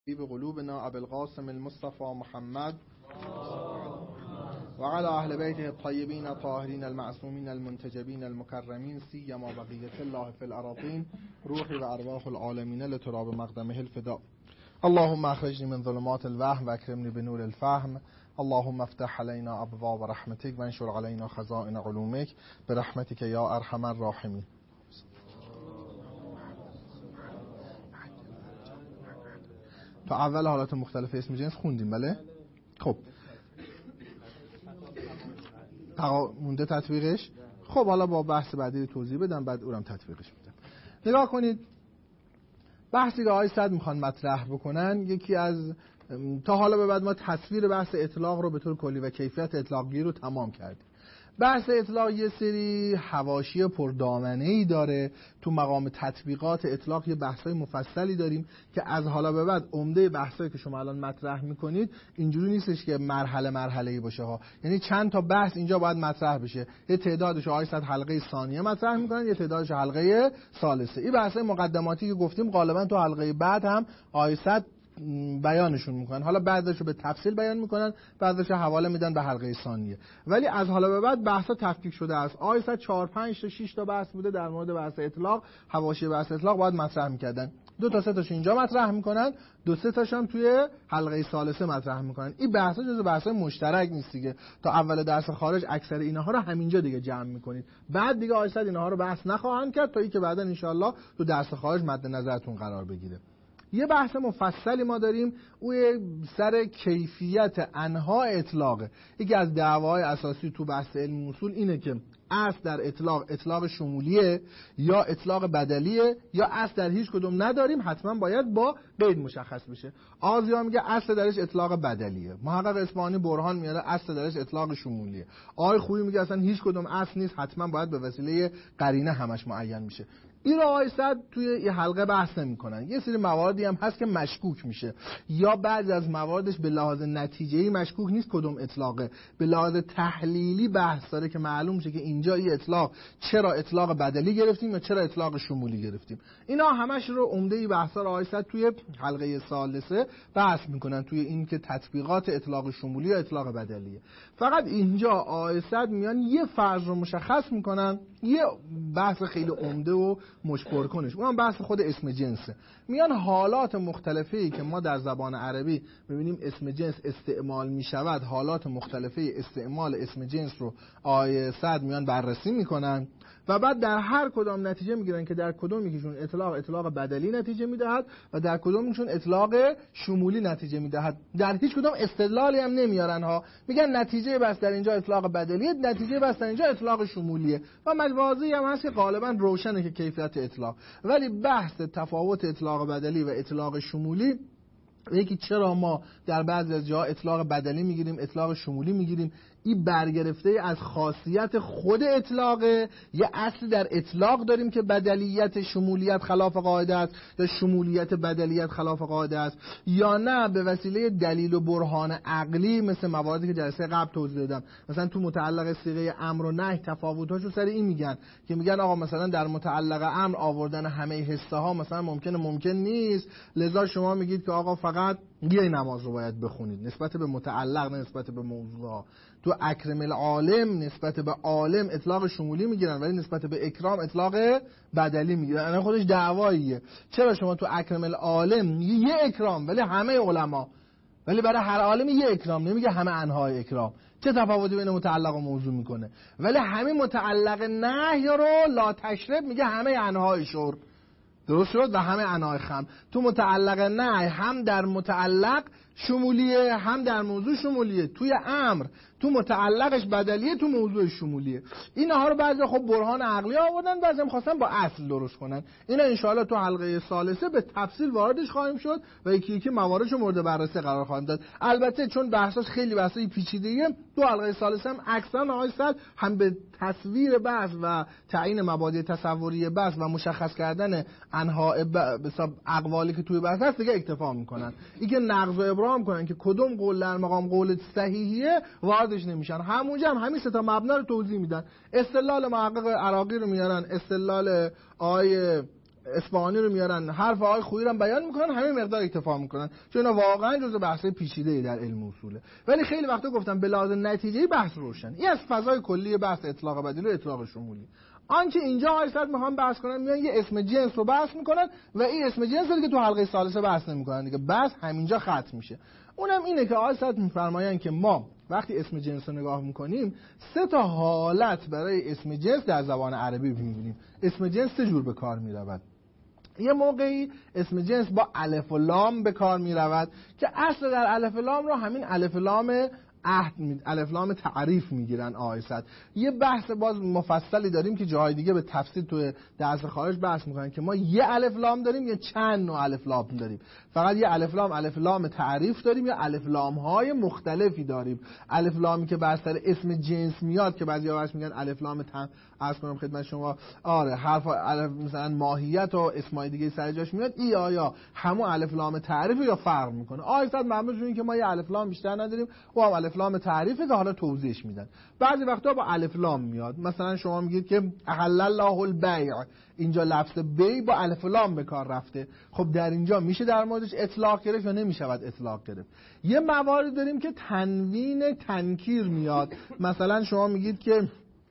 طبيب قلوبنا أبي القاسم المصطفى محمد وعلى أهل بيته الطيبين الطاهرين المعصومين المنتجبين المكرمين سيما بقية الله في الأراضين روحي وأرواح العالمين لتراب مقدمه الفداء. اللهم اخرجني من ظلمات الوهم واكرمني بنور الفهم. اللهم افتح علينا ابواب رحمتك وانشر علينا خزائن علومك برحمتك یا ارحم الراحمین. تو اول حالات مختلف اسم جنس خوندیم بله؟ خب مونده تطبیقش. خب حالا با بحث بعدی توضیح بدم بعد اونم تطبیقش میدم. نگاه کنید بحثی که آقای سعد میخوان مطرح بکنن یکی از تا حالا به بعد ما تصویر بحث اطلاق رو به طور کلی و کیفیت اطلاقگیری رو تمام کردیم. بحث اطلاق یه سری حواشی پردامنه‌ای داره. تو مقام تطبیقات اطلاق یه بحثای مفصلی داریم که از حالا به بعد عمده بحثایی که شما الان مطرح میکنید اینجوری نیستش که مرحله مرحله‌ای باشه ها، یعنی چند تا بحث اینجا باید مطرح بشه. یه تعدادش آقای سعد حلقه ثانیه مطرح میکنن، یه تعدادش حلقه ثالثه. این بحثای مقدماتی که گفتیم غالبا تو حلقه بعد هم آقای سعد بیانشون میکنن، حالا بعدش رو به تفصیل بیان میکنن، بعدش حواله میدن به حلقه ثانیه. ولی از حالا به بعد بحثا تفکیک شده است. آیسا 4 5 تا 6 تا بحث بوده در مورد بحث اطلاق، حواشی بحث اطلاق باید مطرح میکردن. 2 تا 3 تاش اینجا مطرح میکنن، 2 3 تاش هم توی حلقه ثالثه مطرح میکنن. این بحثا جزو بحثای مشترک نیست دیگه. تا اول درس خارج اکثر اینها رو همینجا دیگه جمع میکنید. بعد دیگه آیسا اینها رو بحث نخواهند کرد تا اینکه بعدا ان شاء الله تو درس خارج مد نظرتون قرار بگیره. یه بحث مفصلی ما داریم او سر کیفیت انواع اطلاقه. یکی از دعواهای اساسی تو بحث علم اصول اینه که اصل در اطلاق شمولیه یا اطلاق بدلیه یا اصل در هیچ کدوم نداریم، حتما باید با قید مشخص بشه. آزیا میگه اصل درش اطلاق بدلیه، محقق اصفهانی برهان میاره اصل درش اطلاق شمولیه. آقای خویی میگه اصلا هیچ کدوم اصل نیست، حتما باید به وسیله قرینه همش معین میشه. این آقای سعد توی یه حلقه بحث نمی‌کنن. یه سری مواردی هم هست که مشکوک میشه، یا بعضی از مواردش به لحاظ نتیجه‌ای مشکوک نیست کدوم اطلاقه، به لحاظ تحلیلی بحث داره که معلوم میشه که اینجا این اطلاق چرا اطلاق بدلی گرفتیم یا چرا اطلاق شمولی گرفتیم. اینا همش رو عمده بحثا رو آقای سعد توی حلقه ثالثه بحث میکنن، توی این که تطبیقات اطلاق شمولی یا اطلاق بدلیه. فقط اینجا آقای سعد میان یه فرض رو مشخص میکنن، یه بحث خیلی عمده و مشبر کنش، اونم بحث خود اسم جنسه. میان حالات مختلفی که ما در زبان عربی می‌بینیم اسم جنس استعمال می‌شود، حالات مختلفی استعمال اسم جنس رو آیه سعد میان بررسی میکنن و بعد در هر کدام نتیجه میگیرن که در کدوم یکیشون اطلاق بدلی نتیجه میدهد و در کدومشون اطلاق شمولی نتیجه میدهد. در هیچ کدام استدلالی هم نمیارن ها، میگن نتیجه بس در اینجا اطلاق بدلیه، نتیجه بس در اینجا اطلاق شمولیه و مجازی هم هست که غالبا روشنه که کیفیت اطلاق. ولی بحث تفاوت اطلاق بدلی و اطلاق شمولی، یکی چرا ما در بعضی از جاها اطلاق بدلی میگیریم اطلاق شمولی میگیریم، این برگرفته از خاصیت خود اطلاقه. یه اصل در اطلاق داریم که بدلیت شمولیت خلاف قاعده است یا شمولیت بدلیت خلاف قاعده است، یا نه به وسیله دلیل و برهان عقلی مثل مواردی که جلسه قبل توضیح دادم. مثلا تو متعلق صیغه امر و نهی تفاوتاشو سر این میگن که میگن آقا مثلا در متعلق امر آوردن همه حصه ها مثلا ممکن نیست، لذا شما میگید که آقا فقط یه نماز رو باید بخونید نسبت به متعلق نه نسبت به موضوع. تو اکرم العالم نسبت به عالم اطلاق شمولی میگیرن ولی نسبت به اکرام اطلاق بدلی میگیرن. الان خودش دعواییه، چرا شما تو اکرم العالم یه اکرام ولی همه علما، ولی برای هر عالم یه اکرام نمیگه همه انواع اکرام؟ چه تفاوتی بین متعلق و موضوع میکنه؟ ولی همین متعلق نهی رو لا تشرب میگه همه انواع شرب، درست شد؟ و همه انواع خمر. تو متعلق نه هم در متعلق شمولیه هم در موضوع شمولیه، توی امر تو متعلقش بدلیه تو موضوع شمولیه. اینها رو بعضی خب برهان عقلی آوردن، بعضی هم خواستن با اصل درست کنن. اینا ان شاء الله تو حلقه ثالثه به تفصیل واردش خواهیم شد و یکی یکی مواردش رو مورد بررسی قرار خواهیم داد. البته چون بحثش خیلی بحثای پیچیده‌ایه، تو حلقه ثالثه هم اکثرا آقای سعد هم به تصویر بحث و تعیین مبادی تصوری بحث و مشخص کردن انواع اقوالی که توی بحث هست دیگه اکتفا میکنن. اینکه نقض و ابرام کنن که کدوم قول در مقام قول صحیحیه واردش نمیشن. همونجا هم همین سه تا مبنا رو توضیح میدن. استدلال محقق عراقی رو میارن، استدلال آیه اصفهانی رو میارن، حرف آقای خویی رو بیان میکنن، همین مقدار اکتفا میکنن، چون واقعا جزء بحث‌های پیچیده‌ای در علم اصوله. ولی خیلی وقتا گفتم به لحاظ نتیجه‌ای بحث روشن. این از فضای کلی بحث اطلاق بدیل و اطلاق شمولی. آنچه اینجا آیسد میخوام بحث کنم، میان یه اسم جنس رو بحث میکنن و این اسم جنس رو که تو حلقه ثالثه بحث نمیکنن دیگه، بحث همینجا ختم میشه. اونم اینه که آیسد میفرمایند که ما وقتی اسم جنس رو نگاه میکنیم 3 تا حالت برای اسم جنس در زبان عربی میبینیم. اسم جنس 3 جور به کار میرود. یه موقعی اسم جنس با الف و لام به کار میرود که اصل در الف و لام رو همین الف و لام عهد الف لام تعریف میگیرن آیسد. یه بحث باز مفصلی داریم که جاهای دیگه به تفصیل تو درس خارج بحث میکنن که ما یه الف لام داریم یا چند نوع الف لام داریم. فقط یه الف لام تعریف داریم یا الف لام های مختلفی داریم. الف لامی که بر سر اسم جنس میاد که بعضیا بهش میگن الف لام عرض کنم خدمت شما حرف الف مثلا ماهیت و اسمای دیگه سر جاش میاد، ای آیا همون الف لام تعریف یا فرق میکنه؟ آیسد معمولا این که ما یه الف لام بیشتر نداریم و هم الف لام تعریفه که حالا توضیحش میدن. بعضی وقتا با الف لام میاد، مثلا شما میگید که احل الله البیع، اینجا لفظ بیع با الف لام به کار رفته. خب در اینجا میشه در موردش اطلاق گرفت یا نمیشود اطلاق گرفت؟ یه موارد داریم که تنوین تنکیر میاد، مثلا شما میگید که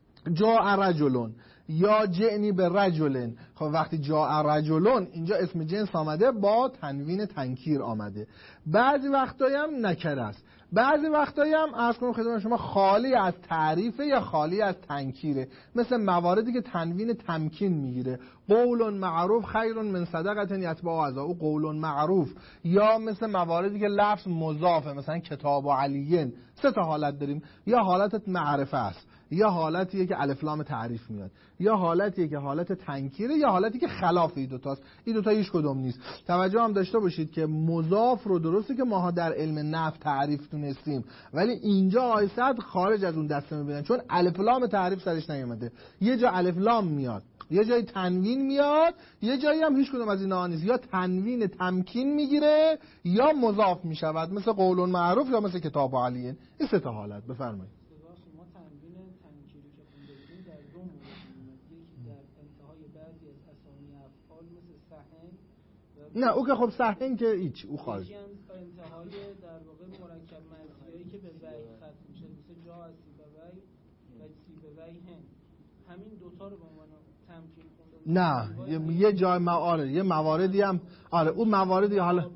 جاء رجلون یا جئنی به رجلن. خب وقتی جاء رجلون اینجا اسم جنس آمده با تنوین تنکیر آمده. بعضی وقتایی هم نکره است، بعضی وقتایی هم عرض کنم خدمت شما خالی از تعریفه یا خالی از تنکیره، مثل مواردی که تنوین تمکین میگیره، قول معروف خیر من صدقه یتبع اذا، او قول معروف، یا مثل مواردی که لفظ مضافه، مثلا کتاب علیین. 3 تا حالت داریم، یا حالت معرفه است، یا حالتیه که الف لام تعریف میاد، یا حالتیه که حالت تنکیره، یا حالتی که خلاف این دوتاست. این دوتا هیچ کدوم نیست. توجه هم داشته باشید که مضاف رو درسته که ماها در علم نحو تعریف دونستیم، ولی اینجا آیسد خارج از اون دسته میبینن، چون الف لام تعریف سرش نیومده. یه جا الف لام میاد، یه جای تنوین میاد، یه جایی هم هیچ کدوم از اینا نیست، یا تنوین تمکین میگیره یا مضاف میشود، مثل قول معروف یا مثل کتاب علیین. این 3 تا حالت. بفرمایید. نه او که خب صحن که هیچ، او خارج. انتهای در واقع مرکب مرزیایی که به وی ختم میشه، مثل جا از سیبوی و سیبوی همین دوتا رو به عنوان تمکین خونده. نه یه جای یه مواردی هم اون مواردی حالا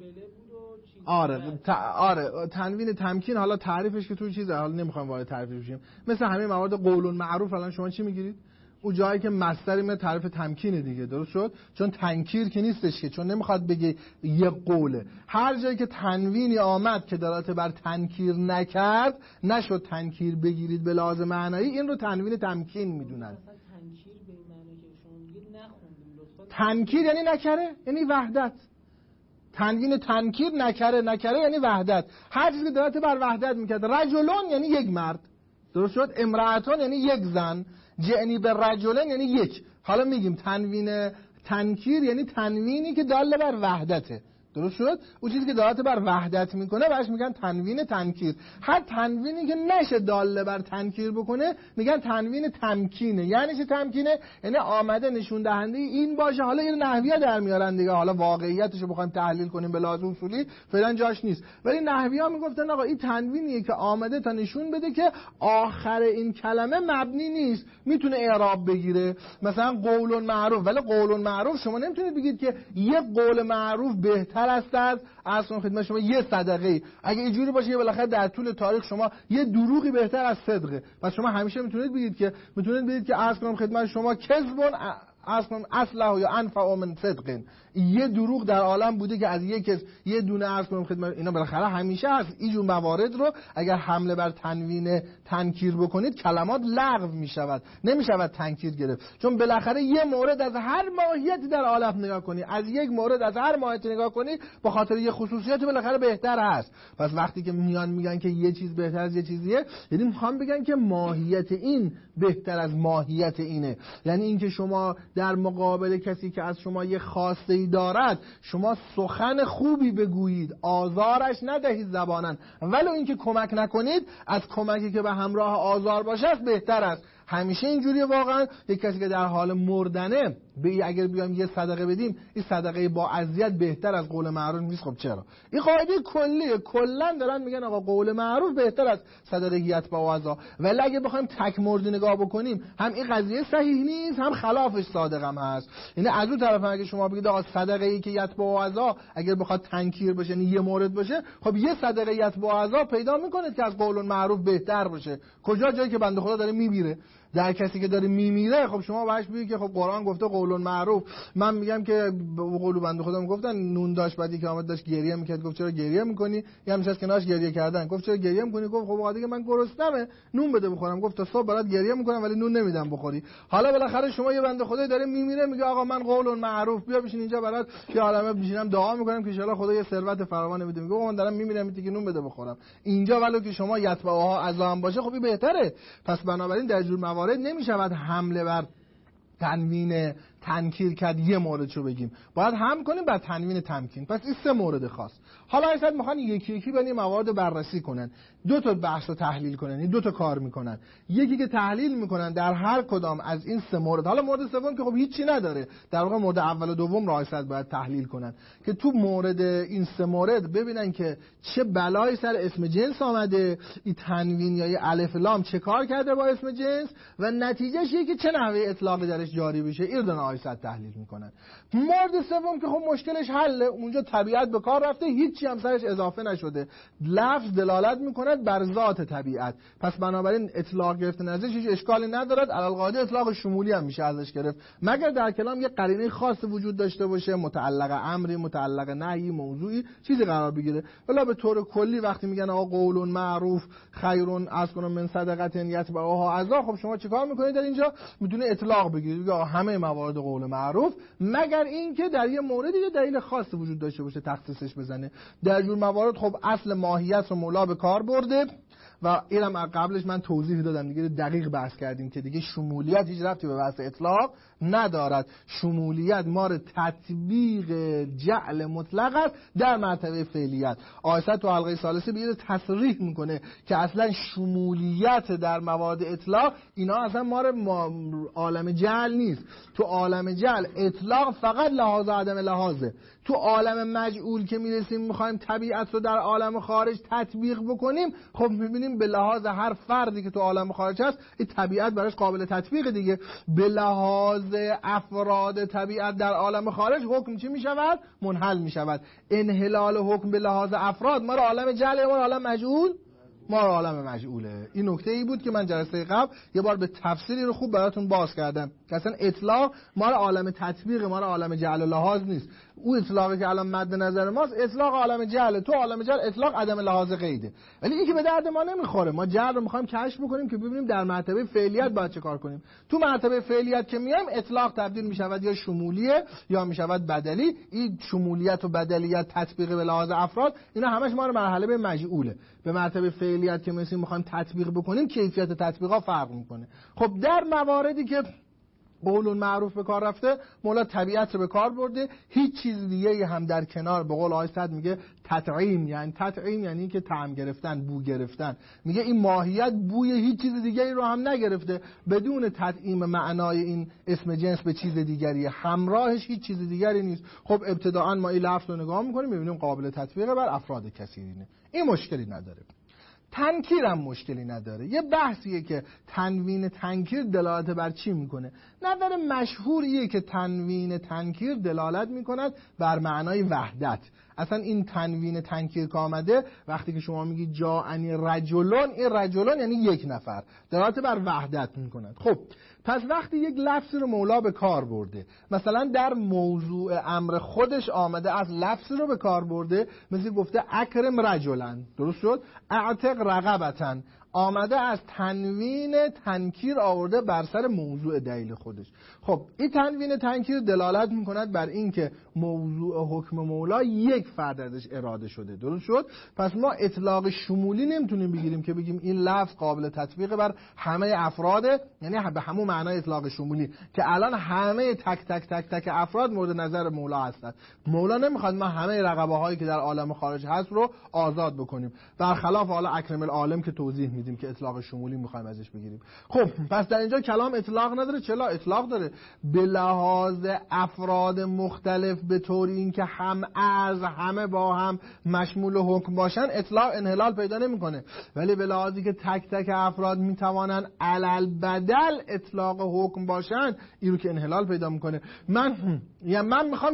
تنوین تمکین حالا تعریفش که توی چیزه، حالا نمیخوام وارد تعریفش بشیم. مثل همین موارد قول معروف الان شما چی میگیرید؟ اون جایی که مصدر می تعریف تمکینه دیگه، درست شد؟ چون تنکیر که نیستش که، چون نمیخواد بگه یه قوله. هر جایی که تنوینی آمد که دلالت بر تنکیر نکرد، نشد تنکیر بگیرید به لحاظ معنایی، این رو تنوین تمکین میدونن. تنکیر به معنی که شما میگید نخوندیم لطفا. تنکیر یعنی نکره، یعنی وحدت. تنوین تنکیر نکره یعنی وحدت. هر چیزی که دلالت بر وحدت میکرد. رجلون یعنی یک مرد، درست شد؟ امرأتون یعنی یک زن، جعنی به رجلن یعنی یک. حالا میگیم تنوین تنکیر یعنی تنوینی که دال بر وحدته، درست شد؟ اون چیزی که دلالت بر وحدت میکنه بهش میگن تنوین تنکیر. هر تنوینی که نشه دال بر تنکیر بکنه میگن تنوین تمکینه. یعنی چه تمکینه؟ یعنی آمده نشون دهنده این باشه. حالا این نحویه در میارن دیگه، حالا واقعیتش رو بخوایم تحلیل کنیم به لحاظ اصولی فعلا جاش نیست، ولی نحویه ها میگفتن آقا این تنوینیه که آمده تا نشون بده که آخر این کلمه مبنی نیست، میتونه اعراب بگیره. مثلا قول معروف، ولی قول معروف شما نمیتونید بگید که یه قول معروف بهتر است از اصلا خدمت شما یه صدقه. اگه اینجوری باشه بالاخره در طول تاریخ شما یه دروغی بهتر از صدقه. پس شما همیشه میتونید بگید که اصلا خدمت شما کذبون اصله یا انفع من صدق. یه دروغ در عالم بوده که از یه دونه عرض کنم خدمت اینا بالاخره همیشه هست. اینجور موارد رو اگر حمله بر تنوین تنکیر بکنید کلمات لغو میشود، نمیشود تنکیر گرفت، چون بالاخره یه مورد از هر ماهیتی در عالم نگاه کنی، از یک مورد از هر ماهیتی نگاه کنی با خاطر یه خصوصیت بالاخره بهتر هست. پس وقتی که میگن که یه چیز بهتر از یه چیزیه، یعنی میخوام بگن که ماهیت این بهتر از ماهیت اینه. یعنی اینکه شما در مقابل کسی که از شما یه خواسته دارد شما سخن خوبی بگویید، آزارش ندهید زبانن، ولی اینکه کمک نکنید از کمکی که به همراه آزار باشه بهتر است. همیشه اینجوریه واقعا. یک کسی که در حال مردنه اگر بیام یه صدقه بدیم این صدقه با اذیت بهتر از قول معروف نیست. خب چرا؟ این قاعده کلیه، کلا دارن میگن آقا قول معروف بهتر از صدقه یتبع عزا. ولی اگه بخوایم تک مورد نگاه بکنیم هم این قضیه صحیح نیست هم خلافش صادق هم هست. یعنی از اون طرف اگه شما بگید آقا صدقه ای که یتبع عزا اگر بخواد تنکیر بشه یعنی یه مورد باشه، خب یه صدقه یتبع عزا پیدا میکنه که از قول معروف بهتر باشه. کجا؟ جایی که بنده خدا داره میمیره. در کسی که داره میمیره خب شما باش بگید که خب قرآن گفته قول معروف. من میگم که قول بنده خدا میگفتن نون داشت بعدی که آمد داشت گریه میکرد، گفت چرا گریه میکنی؟ یه همیشه از کنارش گریه کردن. گفت چرا گریه میکنی؟ گفت خب آقا دیگه من گرسنمه نون بده بخورم. گفت تا صبح برات گریه میکنم ولی نون نمیدم بخوری. حالا بالاخره شما یه بنده خدایی داره میمیره میگه آقا من قول معروف بیا بشین اینجا برات یه عالمه میشینم دعا میکنم که ان شاءالله خدا یه ثروت فراوان بده. میگه من دارم میمیرم میگه که نون بده بخورم. اینجا ولو که شما یتبعها عزا هم باشه خب این بهتره. پس بنابراین در جور موارد نمیشود حمله بر تنوین تنکیر کرد یه موردشو بگیم، باید هم کنیم بر تنوین تمکین. پس این سه مورد خاص. حالا اصلا میخوان یکی یکی بین موارد بررسی کنن، دو تا بحث رو تحلیل کنن، این دو تا کار میکنن. یکی که تحلیل میکنن در هر کدام از این سه مورد. حالا مورد سوم که خب هیچی نداره، در واقع مورد اول و دوم را اصلا باید تحلیل کنن که تو مورد این سه مورد ببینن که چه بلایی سر اسم جنس آمده، این تنوین یا الف لام چه کار کرده با اسم جنس و نتیجهش اینه که چه نحوه اطلاقی درش جاری بشه. ایردن آیات تحلیل میکنن. مورد سوم که خب مشکلش حله، اونجا طبیعت به کار رفته، هیچی هم سرش اضافه نشده، لفظ دلالت میکنه بر ذات طبیعت. پس بنابراین اطلاق گرفتن ازش هیچ اشکالی ندارد. علی القاعده اطلاق شمولی هم میشه ازش گرفت مگر در کلام یه قرینه خاص وجود داشته باشه، متعلق امری، متعلق نهی، موضوعی چیزی قرار بگیره. ولی به طور کلی وقتی میگن آقا قول معروف خیرون از کنم من صدقه یتبعها عزا، خب شما چیکار میکنید در اینجا؟ میتونه اطلاق بگیرید یا همه موارد قول معروف، مگر اینکه در یه موردی یه دلیل خاصی وجود داشته باشه تخصیصش بزنه. در جور موارد خب اصل ماهیت رو مولا به کار برده و اینم قبلش من توضیح دادم دیگه، دقیق بحث کردیم که دیگه شمولیت هیچ ربطی به بحث اطلاق ندارد. شمولیت مار تطبیق جعل مطلق است در مرتبه فعلیت. آیت تو حلقه ثالثه بیاد تصریح میکنه که اصلا شمولیت در موارد اطلاق اینا اصلا مار عالم جعل نیست. تو عالم جعل اطلاق فقط لحاظ عدم لحاظه. تو عالم مجعول که میرسیم میخوایم طبیعت رو در عالم خارج تطبیق بکنیم، خب میبینیم به لحاظ هر فردی که تو عالم خارج هست این طبیعت براش قابل تطبیق دیگه. به لحاظ افراد طبیعت در عالم خارج حکم چی میشود؟ منحل میشود. انحلال حکم به لحاظ افراد ما عالم جعل ما عالم مجعول ما عالم مجعوله. این نکته ای بود که من جلسه قبل یه بار به تفسیری رو خوب براتون باز کردم که اصلا اطلاق ما عالم تطبیق ما عالم جعل و لحاظ نیست. اون اطلاقی که الان مد نظر ماست اطلاق عالم جعل. تو عالم جعل اطلاق عدم لحاظ قیده، ولی این که به درد ما نمیخوره. ما جعل رو میخوایم کشف بکنیم که ببینیم در مرتبه فعلیت باید چه کار کنیم. تو مرتبه فعلیت که میایم اطلاق تبدیل میشود یا شمولیه یا میشود بدلی. این شمولیت و بدلیت تطبیق به لحاظ افراد اینا همش ما رو مرحله به مجعوله. به مرتبه فعلیت که میخوایم تطبیق بکنیم کیفیت تطبیقا فرق میکنه. خب در مواردی که قول معروف به کار رفته مولا طبیعت رو به کار برده، هیچ چیز دیگه هم در کنار. به قول آیه صد میگه تطعیم، یعنی تطعیم یعنی که طعم گرفتن، بو گرفتن. میگه این ماهیت بوی هیچ چیز دیگری رو هم نگرفته. بدون تطعیم معنای این اسم جنس به چیز دیگری، همراهش هیچ چیز دیگری نیست. خب ابتداء ما این لفظ رو نگاه میکنیم میبینیم قابل تطبیق بر افراد کثیرینه. این مشکلی نداره. تنکیر هم مشکلی نداره. یه بحثیه که تنوین تنکیر دلالت بر چی میکنه. نظر مشهوریه که تنوین تنکیر دلالت میکند بر معنای وحدت. اصلا این تنوین تنکیر که آمده وقتی که شما میگی جاءنی رجلون، این رجلون یعنی یک نفر، دلالت بر وحدت میکند. خب پس وقتی یک لفظی رو مولا به کار برده، مثلا در موضوع امر خودش آمده از لفظی رو به کار برده، مثل گفته اکرم رجلن، درست شد؟ اعتق رقبتن، آمده از تنوین تنکیر آورده بر سر موضوع دلیل خودش. خب این تنوین تنکیر دلالت میکند بر این که موضوع حکم مولا یک فرد ازش اراده شده، درست شد؟ پس ما اطلاق شمولی نمیتونیم بگیریم که بگیم این لفظ قابل تطبیق بر همه افراده، یعنی به همون معنای اطلاق شمولی که الان همه تک تک تک تک افراد مورد نظر مولا هستند. مولا نمیخواد ما همه رقبه هایی که در عالم خارج هست رو آزاد بکنیم، برخلاف حالا اکرم العالم که توضیح فهمیدیم که اطلاق شمولی میخوایم ازش بگیریم. خب پس در اینجا کلام اطلاق نداره. چرا اطلاق داره؟ به لحاظ افراد مختلف به طوری اینکه هم از همه با هم مشمول حکم باشن اطلاق انحلال پیدا نمیکنه، ولی به لحاظی که تک تک افراد میتوانن علل بدل اطلاق حکم باشن این رو که انحلال پیدا میکنه. من میخوام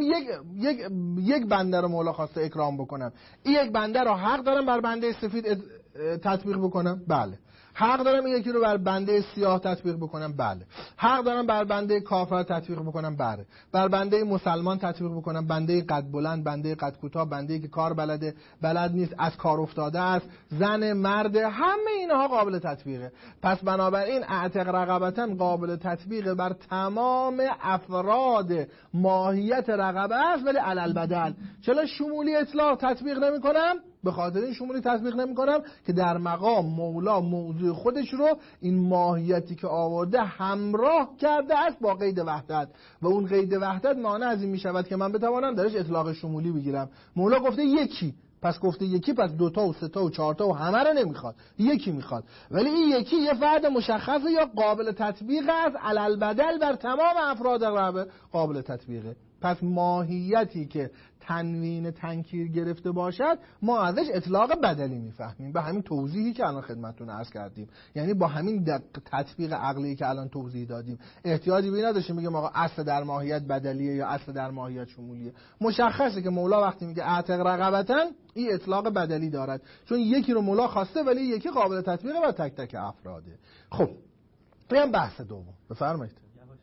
یک بنده رو مولا خواسته اکرام بکنم، این یک بنده رو حق دارم بر بنده سفید تطبیق بکنم؟ بله. حق دارم این یکی رو بر بنده سیاه تطبیق بکنم؟ بله. حق دارم بر بنده کافر تطبیق بکنم؟ بله. بر بنده مسلمان تطبیق بکنم؟ بنده قد بلند، بنده قد کوتاه، بنده که کار بلد نیست، از کار افتاده است، زن، مرد، همه اینها قابل تطبیقه. پس بنابراین اعتق رقبتاً قابل تطبیق بر تمام افراد ماهیت رقبه است، ولی علل بدل. چرا شمولی اطلاق تطبیق نمی‌کنم؟ به خاطر این شمولی تطبیق نمی‌کنم که در مقام مولا موضوع خودش رو این ماهیتی که آورده همراه کرده است با قید وحدت و اون قید وحدت مانع از این می‌شود که من بتوانم درش اطلاق شمولی بگیرم. مولا گفته یکی، پس گفته یکی، پس 2 تا و 3 تا و 4 تا و همه رو نمیخواد، یکی میخواد. ولی این یکی یه فرد مشخصه یا قابل تطبیق است، علل بدل بر تمام افراد رقبه قابل تطبیقه. پس ماهیتی که تنوین تنکیر گرفته باشد ما ازش اطلاق بدلی میفهمیم، به همین توضیحی که الان خدمتتون عرض کردیم، یعنی با همین تطبیق عقلی که الان توضیح دادیم احتیاجی به این نداشتیم بگیم آقا اصل در ماهیت بدلیه یا اصل در ماهیت شمولیه. مشخصه که مولا وقتی میگه اعتق رقبتاً این اطلاق بدلی دارد، چون یکی رو مولا خواسته ولی یکی قابل تطبیق بر تک تک افراده. خب بیام بحث دوم، بفرمایید.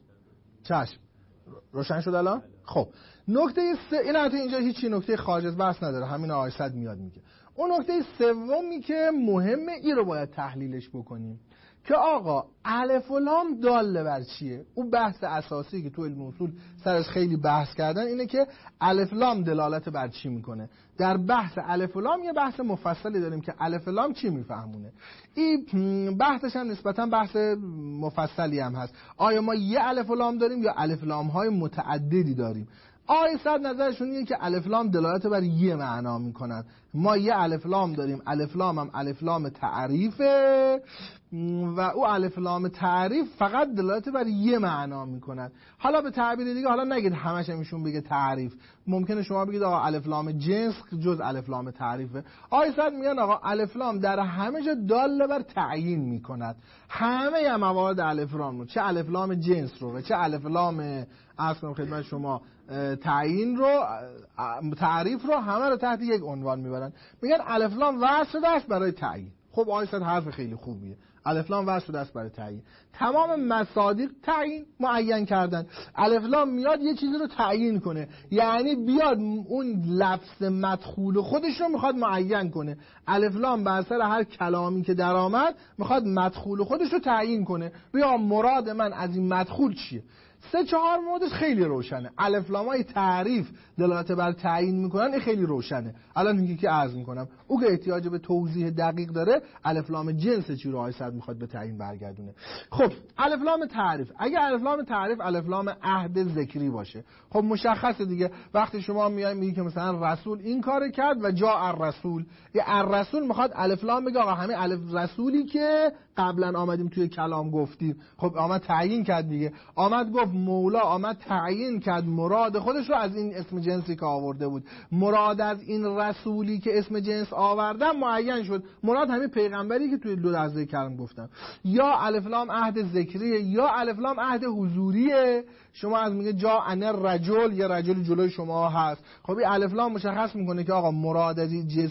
چشم روشن شد الان؟ خب نکته این حتی اینجا هیچی نکته خارج از بحث نداره، همین آقای صد میاد میگه. اون نکته سومی که مهمه این رو باید تحلیلش بکنیم که آقا الف و لام داله بر چیه. اون بحث اساسی که تو علم اصول سرش خیلی بحث کردن اینه که الف لام دلالت بر چی میکنه. در بحث الف و لام یه بحث مفصلی داریم که الف لام چی میفهمونه. این بحثش هم نسبتا بحث مفصلی هم هست. آیا ما یه الف و لام داریم یا الف لام های متعددی داریم؟ آقای صد نظرشون اینه که الف لام دلالت بر یه معنا میکنن. ما یه الف لام داریم، الف لام هم الف لام تعریفه و او الف لام تعریف فقط دلالت بر یه معنا میکنن. حالا به تعبیر دیگه، حالا نگید همش همیشون بگه تعریف، ممکنه شما بگید آقا الف لام جنس جز الف لام تعریفه. آقای صد میگن آقا الف لام در همه جا دال بر تعیین میکند. همه موارد الف لام رو، چه الف لام جنس رو و چه الف لام اصلا خدمت شما تعیین رو، تعریف رو، همه رو تحت یک عنوان میبرن، میگن الف لام وضع شده است برای تعیین. خب آقای صد حرف خیلی خوبیه، الف لام وضع شده است برای تعیین. تمام مصادیق تعیین معین کردن. الف لام میاد یه چیزی رو تعیین کنه، یعنی بیاد اون لفظ مدخول خودش رو میخواد معین کنه. الف لام بر سر هر کلامی که در آمد میخواد مدخول خودش رو تعیین کنه. بیا مراد من از این مدخول چیه؟ 3-4 موردش خیلی روشنه. الف لامای تعریف دلالت بر تعیین میکنن، این خیلی روشنه. الان میگه که عرض میکنم او که احتیاج به توضیح دقیق داره، الف لام جنس چی رو آیه صد میخواد به تعیین برگردونه. خب الف لام تعریف، اگه الف لام تعریف الف لام عهد ذکری باشه، خب مشخصه دیگه. وقتی شما میای میگی که مثلا رسول این کار کرد و جاء الرسول، یه الرسول میخواد الف لام بگه آقا همین الف رسولی که قبلا آمدیم توی کلام گفتیم، خب آمد تعیین کرد دیگه. آمد گفت مولا آمد تعیین کرد مراد خودش رو از این اسم جنسی که آورده بود. مراد از این رسولی که اسم جنس آوردن معین شد. مراد همین پیغمبری که توی 2 لحظه کلام گفتم. یا الف لام عهد ذکریه یا الف لام عهد حضوریه. شما از میگه جا ان رجل، یا رجل جلوی شما هست. خب این الف لام مشخص میکنه که آقا مراد از این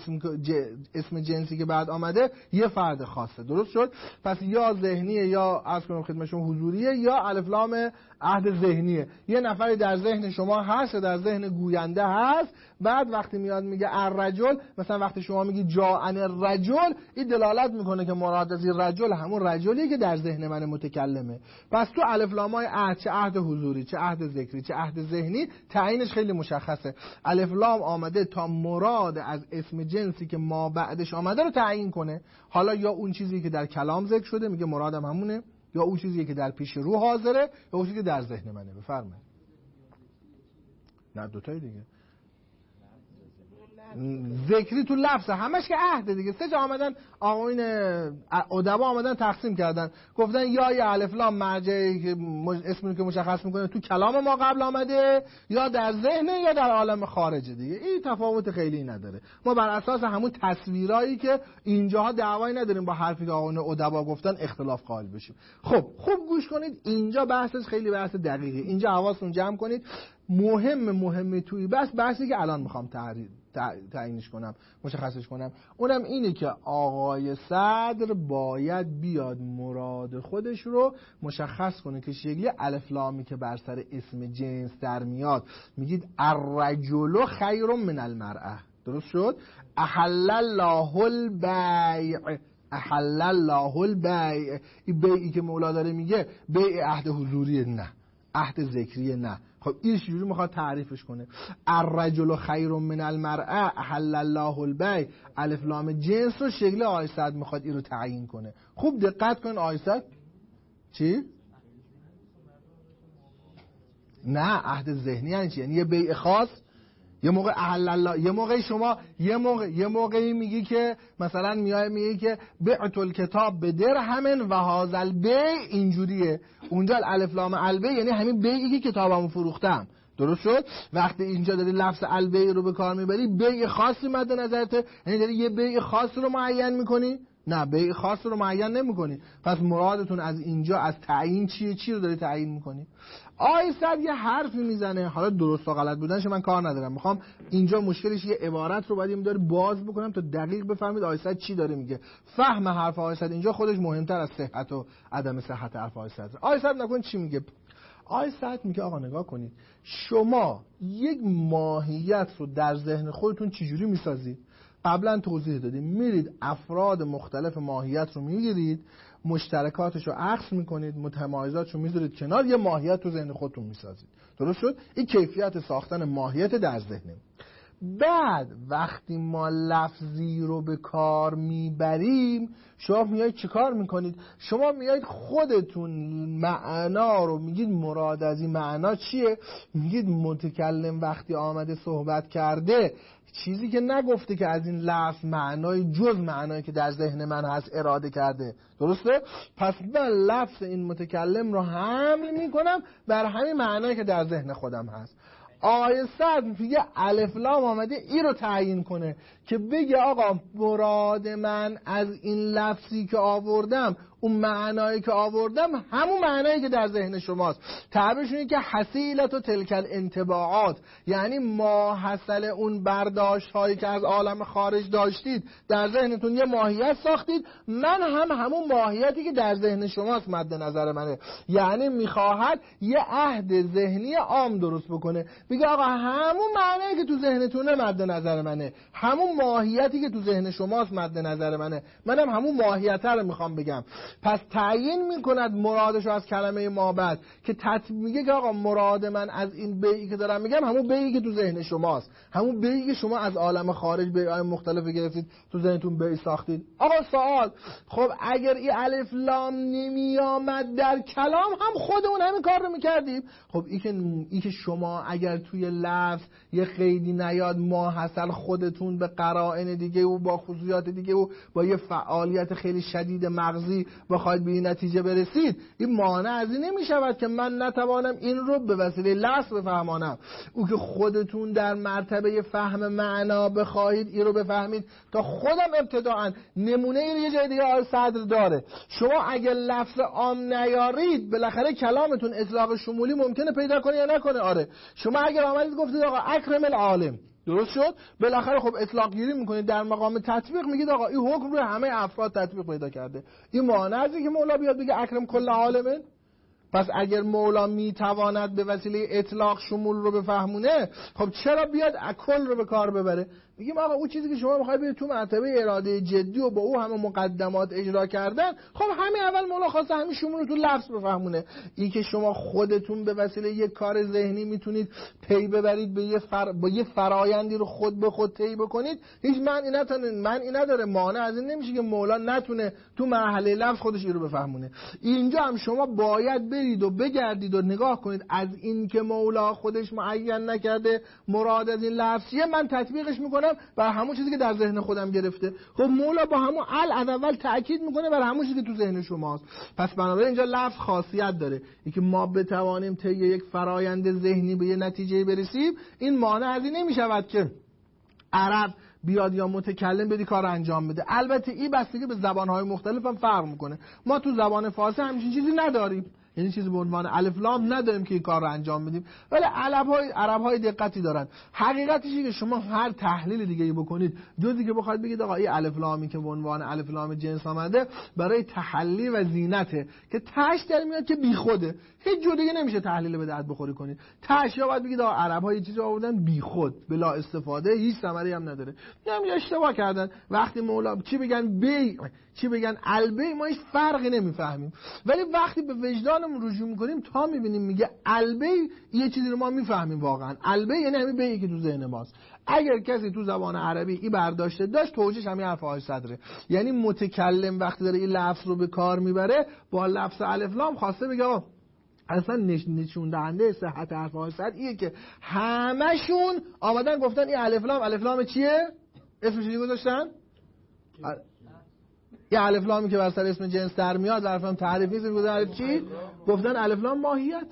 اسم جنسی که بعد آمده یه فرد خاصه. درست شد؟ پس یا ذهنیه یا از کنم خدمت شما حضوریه، یا الف لام عهد ذهنیه. یه نفری در ذهن شما هست، در ذهن گوینده هست، بعد وقتی میاد میگه الرجل، مثلا وقتی شما میگی جاء الرجل، این دلالت میکنه که مراد از این رجل همون رجلیه که در ذهن من متکلمه. پس تو الف لامای عهد، چه عهد حضوری، چه عهد ذکری، چه عهد ذهنی، تعیینش خیلی مشخصه. الف لام آمده تا مراد از اسم جنسی که ما بعدش آمده رو تعیین کنه. حالا یا اون چیزی که در کلام ذکر شده میگه مرادم همونه، یا اون چیزی که در پیش رو حاضره، یا اون چیزی که در ذهن منه. بفرمایید. نه دوتای دیگه. ذکری تو لفظ همش که عهد دیگه. سه جا آمدن آقایون ادبا آمدن تقسیم کردن، گفتن یا یه الف لام مرجعی که اسمی که مشخص میکنه تو کلام ما قبل آمده، یا در ذهن، یا در عالم خارجه دیگه. این تفاوت خیلی نداره. ما بر اساس همون تصویرایی که اینجاها دعوایی نداریم با حرفی که آقایون ادبا گفتن اختلاف قائل بشیم. خب خوب گوش کنید، اینجا بحثش خیلی بحث دقیقه. اینجا حواستون جمع کنید. مهمه توی بحثی که الان میخوام تعیینش کنم، مشخصش کنم، اونم اینه که آقای صدر باید بیاد مراد خودش رو مشخص کنه که شکلی الف لامی که بر سر اسم جنس در میاد، میگید الرجل خیر من المرأه، درست شد؟ احل الله البیع، احل الله البیع. این بیعی که مولا داره میگه بیع عهد حضوری نه، عهد ذکری نه. خب این چجوری میخواد تعریفش کنه؟ الرجل خیر من المرأه احل الله البیع، الف لام جنس رو شکل آیه صد میخواد این رو تعیین کنه. خوب دقت کن. آیه صد چی؟ نه، عهد ذهنی یعنی چی؟ یعنی یه بیع خاص. یه موقع احل الله، یه موقع شما یه موقعی میگی که مثلا میگی که بعت الکتاب به درهم و هذا البیع اینجوریه. اونجا الف لام البیع یعنی همین بیعی که کتابمو فروختم، درست شد؟ وقتی اینجا داری لفظ البیع رو به کار میبری، بیع خاصی مد نظرته، یعنی داری یه بیع خاص رو معین میکنی؟ نه، بیع خاص رو معین نمیکنی. پس مرادتون از اینجا از تعیین چیه؟ چی رو داری تعیین میکنی؟ آیه صد یه حرفی میزنه، حالا درست و غلط بودنش من کار ندارم، میخوام اینجا مشکلش یه عبارت رو باید این داره باز بکنم تا دقیق بفهمید آیه صد چی داره میگه. فهم حرف آیه صد اینجا خودش مهمتر از صحت و عدم صحت حرف آیه صد. آیه صد نکن چی میگه؟ آیه صد میگه آقا نگاه کنید، شما یک ماهیت رو در ذهن خودتون چجوری میسازید؟ قبلا توضیح دادیم. میرید افراد مختلف ماهیت رو میگیرید، مشترکاتش رو عکس میکنید، متمایزاتش رو میذارید کنار، یه ماهیت تو ذهن خودتون میسازید. درست شد؟ این کیفیت ساختن ماهیت در ذهنه. بعد وقتی ما لفظی رو به کار میبریم، شما میایید چه کار میکنید؟ شما میایید خودتون معنا رو میگید مراد از این معنا چیه؟ میگید متکلم وقتی آمده صحبت کرده چیزی که نگفته که از این لفظ معنای جز معنایی که در ذهن من هست اراده کرده. درسته؟ پس من لفظ این متکلم رو حمل میکنم بر همین معنایی که در ذهن خودم هست. آیه صد میگه الف لام آمده این رو تعیین کنه که بگه آقا مراد من از این لفظی که آوردم، اون معنایی که آوردم همون معنایی که در ذهن شماست. تعبیرش اینه که حصیلت و تلکل انطباعات، یعنی ما حاصل اون برداشت هایی که از عالم خارج داشتید در ذهنتون یه ماهیت ساختید، من همون ماهیتی که در ذهن شماست مد نظر منه. یعنی میخواهد یه عهد ذهنی عام درست بکنه، بگه آقا همون معنایی که تو ذهنتونه مد نظر منه، همون ماهیتی که تو ذهن شماست مد نظر منه، منم همون ماهیت رو میخوام بگم. پس تعیین میکند مرادش از کلمه ما بعد که میگه که آقا مراد من از این بیعی که دارم میگم همون بیعی که تو ذهن شماست، همون بیعی که شما از عالم خارج بیعای مختلف گرفتید تو ذهنتون بیع ساختید. آقا سوال، خب اگر این الف لام نمی آمد در کلام هم خودمون همین کار رو میکردیم. خب ای که شما اگر توی لفظ یه قیدی نیاد ما حاصل خودتون به قرائن دیگه و با خصوصیات دیگه و با یه فعالیت خیلی شدید مغزی بخواید به این نتیجه برسید، این مانع از این نمی شود که من نتوانم این رو به وسیله لفظ بفهمانم. او که خودتون در مرتبه فهم معنا بخواهید این رو بفهمید تا خودم ابتداعا نمونه این یه جای دیگه آیه صدر داره. شما اگر لفظ عام نیارید بالاخره کلامتون اطلاق شمولی ممکنه پیدا کنه یا نکنه. آره شما اگر آمدید گفتید آقا اکرم العالم، درست شد، بالاخره خب اطلاق گیری میکنید، در مقام تطبیق میگید آقا این حکم رو همه افراد تطبیق پیدا کرده. این معنی از اینکه مولا بیاد بگه اکرم کل عالمه. پس اگر مولا میتواند به وسیله اطلاق شمول رو بفهمونه، خب چرا بیاد کل رو به کار ببره؟ میگیم آقا اون چیزی که شما میخواید برید تو مرتبه اراده جدی و با او همه مقدمات اجرا کردن، خب همین اول مولا خواسته همین شمول رو تو لفظ بفهمونه. این که شما خودتون به وسیله یک کار ذهنی میتونید پی ببرید به با یه فرایندی رو خود به خود طی بکنید، هیچ معنی نداره. مانع از این نمیشه که مولا نتونه تو مرحله لفظ خودش این رو بفهمونه. اینجا هم شما باید برید و بگردید و نگاه کنید از این که مولا خودش معین نکرده مراد از این لفظیه، من تطبیقش میکنم میکنم بر همون چیزی که در ذهن خودم گرفته. خب مولا با همون از اول تاکید میکنه بر همون چیزی که تو ذهن شماست. پس بنابراین اینجا لفظ خاصیت داره، اینکه ما بتوانیم طی یک فرایند ذهنی به یه نتیجه برسیم، این مانع از این نمیشود که عرب بیاد یا متکلم بدی کار انجام بده. البته این بستگی به زبان‌های مختلف هم فرق میکنه. ما تو زبان فارسی همچین چیزی نداریم، یعنی چیزی به عنوان الف لام نداریم که این کار رو انجام بدیم، ولی عرب‌های دقتی دارن. حقیقتش اینه که شما هر تحلیل دیگه‌ای بکنید جزی که بخواید بگید آقا این الف لامی که به عنوان الف لام جنس آمده برای تحلی و زینته که تاش در میاد که بیخوده، هیچ جور دیگه نمیشه تحلیل به درد بخوری کنید. تاش یا باید بگید آقا عرب‌ها یه چیزی آوردن بیخود بلا استفاده، هیچ ثمری هم نداره. نمیشه اشتباه کردن. وقتی مولا چی بگن بی چی بگن البی ما هیچ فرقی نمیفهمیم، ولی وقتی به وجدانمون رجوع میکنیم تا میبینیم میگه البی یه چیزی رو ما میفهمیم. واقعا البی یعنی همین بیی که تو ذهن ماست. اگر کسی تو زبان عربی این برداشته داشت توجیهش همین حرف‌های صدره، یعنی متکلم وقتی داره این لفظ رو به کار میبره با لفظ الف لام خواسته بگه اصلا نشون دهنده صحت حرف‌های صد اینه که همشون آمدن گفتن این الف لام چیه؟ اسمش چی گذاشتن؟ یه الف لامی که بر سر اسم جنس در میاد، الف لام تعریف نیست، میگن الف چی؟ گفتن الف لام ماهیت.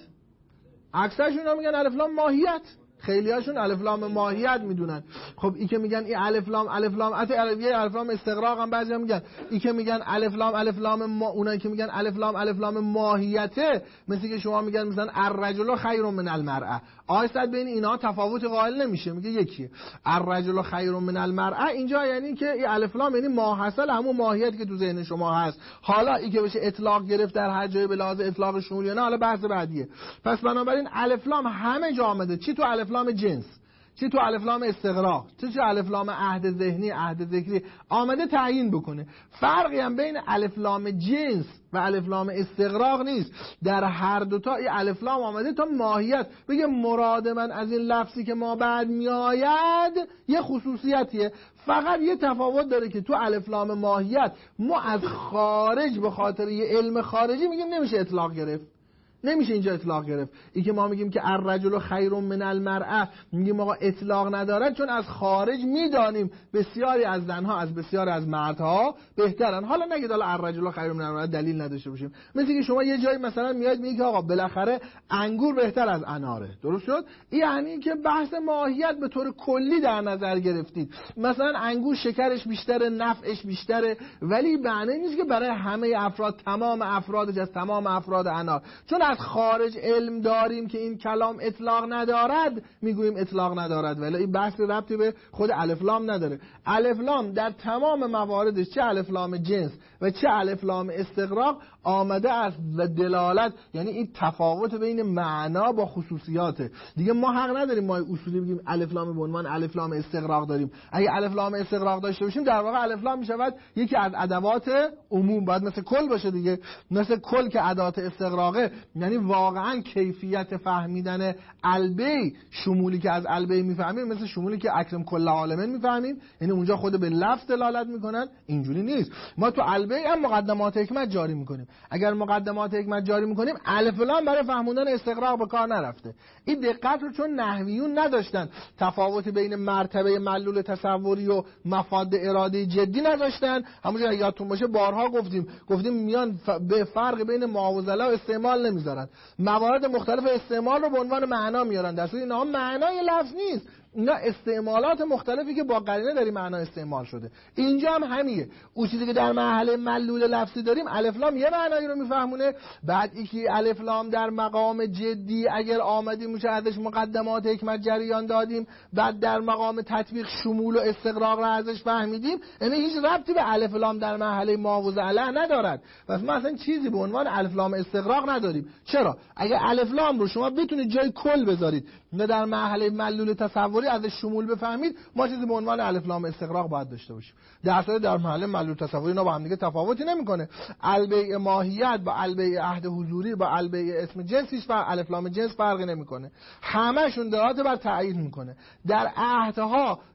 اکثرشون هم میگن الف لام ماهیت، خیلی هاشون الف لام ماهیت میدونن. خب این که میگن این الف لام حتی الف لام استغراق هم بعضی هم میگن. این که میگن الف لام اونایی که میگن الف لام ماهیته، مثل که شما میگن مثلا الرجل خیر من المرأه، آیستاد بین اینا تفاوت قائل نمیشه، میگه یکیه. الرجل خیر من المرأه اینجا یعنی که این الف لام یعنی ماحصل همون ماهیت که تو ذهن شما هست. حالا این که بشه اطلاق گرفت در هر جای به لحاظ اطلاق شمولی نه، حالا بحث بعدیه. پس بنابراین الف لام همه جا آمده، چی تو الف لام جنس، چی تو الف لام استغراق، چی تو الف لام عهد ذهنی، عهد ذکری آمده تعیین بکنه. فرقی هم بین الف لام جنس و الف لام استغراق نیست. در هر دوتا این الف لام آمده تا ماهیت بگه مراد من از این لفظی که ما بعد میآید یه خصوصیتیه. فقط یه تفاوت داره که تو الف لام ماهیت ما از خارج به خاطر یه علم خارجی میگیم نمیشه اطلاق گرفت، نمیشه اینجا اطلاق گرفت. این که ما میگیم که الرجل خیر من المرأه، میگیم آقا اطلاق ندارد چون از خارج میدانیم بسیاری از زنها از بسیاری از مردها بهترن. حالا نگید حالا الرجل خیر من المرأه دلیل نداشته باشیم. مثل که شما یه جایی مثلا میاد میگی آقا بالاخره انگور بهتر از اناره، درست شد؟ یعنی که بحث ماهیت به طور کلی در نظر گرفتید. مثلا انگور شکرش بیشتره، نفعش بیشتره، ولی معنی نیست که برای همه افراد، تمام افرادش از تمام افراد انار، چون از خارج علم داریم که این کلام اطلاق ندارد میگوییم اطلاق ندارد، ولی این بحث ربطی به خود الف لام نداره. الف لام در تمام مواردش، چه الف لام جنس و چه الف لام استغراق، آمده است و دلالت، یعنی این تفاوت بین معنا با خصوصیاته. دیگه ما حق نداریم ما اصولی بگیم الف لام به عنوان الف لام استغراق داریم. اگه الف لام استغراق داشته باشیم در واقع الف لام میشود یکی از ادوات عموم، باید مثل کل باشه دیگه، مثل کل که ادوات استغراقه. یعنی واقعا کیفیت فهمیدن البی، شمولی که از البی میفهمیم مثل شمولی که اکرم کل عالمین میفهمیم، یعنی اونجا خود به لفظ دلالت میکنن. اینجوری نیست. ما تو البی هم مقدمات حکمت جاری میکنیم. اگر مقدمات حکمت جاری میکنیم الف لام برای فهموندن استغراق به کار نرفته. این دقت رو چون نحویون نداشتن، تفاوت بین مرتبه معلول تصوری و مفاد ارادی جدی نداشتن. همونجوری یادتون باشه بارها گفتیم میان به فرق بین معاوضه و استعمال نمیذارن، موارد مختلف استعمال رو به عنوان معنا میارن، در صورتی اینا معنای لفظ نیست، اینا استعمالات مختلفی که با قرینه داری معنا استعمال شده. اینجا هم همینه. اون چیزی که در مرحله معلول لفظی داریم الف لام یه معنایی رو میفهمونه، بعد اینکه الف لام در مقام جدی اگر آمدیم میشه ازش مقدمات حکمت جریان دادیم، بعد در مقام تطبیق شمول و استغراق رو ازش فهمیدیم، یعنی هیچ ربطی به الف لام در مرحله معاوضه علیه ندارد. پس ما اصلا چیزی به عنوان الف لام استغراق نداریم. چرا؟ اگه الف لام رو شما بتونید جای کل بذارید نه در مرحله معلول تصوری ازش شمول بفهمید، ما چیزی به عنوان الف لام استغراق باید داشته باشیم. در صورت در مرحله معلول تصوری اینا با هم دیگه تفاوتی نمیکنه. البیع ماهیت با البیع عهد حضوری با البیع اسم جنسیش و الف لام جنس فرقی نمیکنه، همشون دلالت بر تعیین میکنه. در عهدها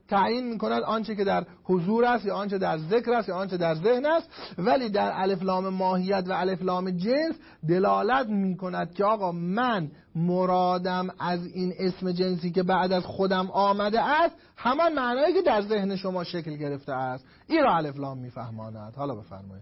تعیین میکند آنچه که در حضور است یا آنچه در ذکر است یا آنچه در ذهن است، ولی در الف لام ماهیت و الف لام جنس دلالت میکند که آقا من مرادم از این اسم جنسی که بعد از خودم آمده است همان معنایی که در ذهن شما شکل گرفته است. این را الف لام میفهماند. حالا بفرمایید.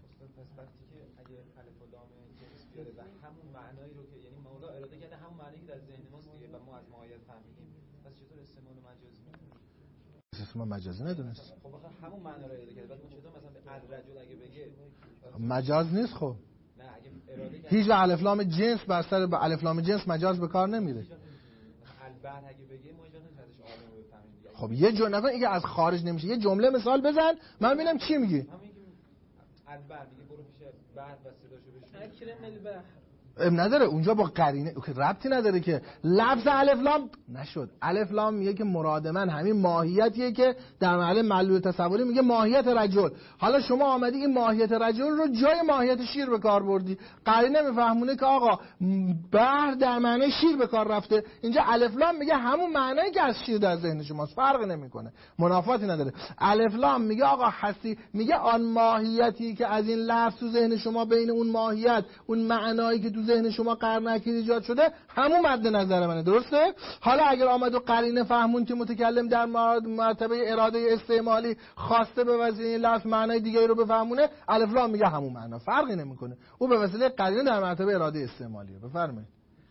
اراده کرده همون معنی که در ذهن ماست دیگه و ما از ماهیت فهمیدیم، پس چطور استعمال مجازی ندونست؟ استعمال مجازی ندونست. خب آخه همون معنا رو اراده کرده، بعد اون چطور مثلا به الرجل اگه بگه مجاز نیست؟ خب نه اگه اراده کرده هیچ الف لام جنس بر سر به الف لام جنس مجاز به کار نمیره. البر اگه بگه ما اینجا ازش عالم رو بفهمیم دیگه. خب یه جمله اینکه از خارج نمیشه، یه جمله مثال بزن من ببینم چی میگی. همین که البر میگه برو پیش بعد و صداشو بشنو. اکرم البحر نداره اونجا با قرینه ربطی نداره که لفظ الف لام نشد. الف لام میگه که مراد من همین ماهیتیه که در محل معلول تصوری میگه ماهیت رجل. حالا شما آمدی این ماهیت رجل رو جای ماهیت شیر به کار بردی، قرینه میفهمونه که آقا بحر در معنی شیر به کار رفته. اینجا الف لام میگه همون معنی که از شیر در ذهن شماست، فرق نمیکنه، منافاتی نداره. الف لام میگه آقا هستی، میگه آن ماهیتی که از این لفظ تو ذهن شما بین اون ماهیت اون معنایی که تو ذهن شما قرن اکید ایجاد شده همون مد نظر منه. درسته؟ حالا اگر آمد و قرینه فهمون که متکلم در مرتبه اراده استعمالی خواسته به وسیله این لفظ معنای دیگه رو بفهمونه، الف لام میگه همون معنا، فرقی نمیکنه، او به وسیله قرینه در مرتبه اراده استعمالیه. بفرمایید.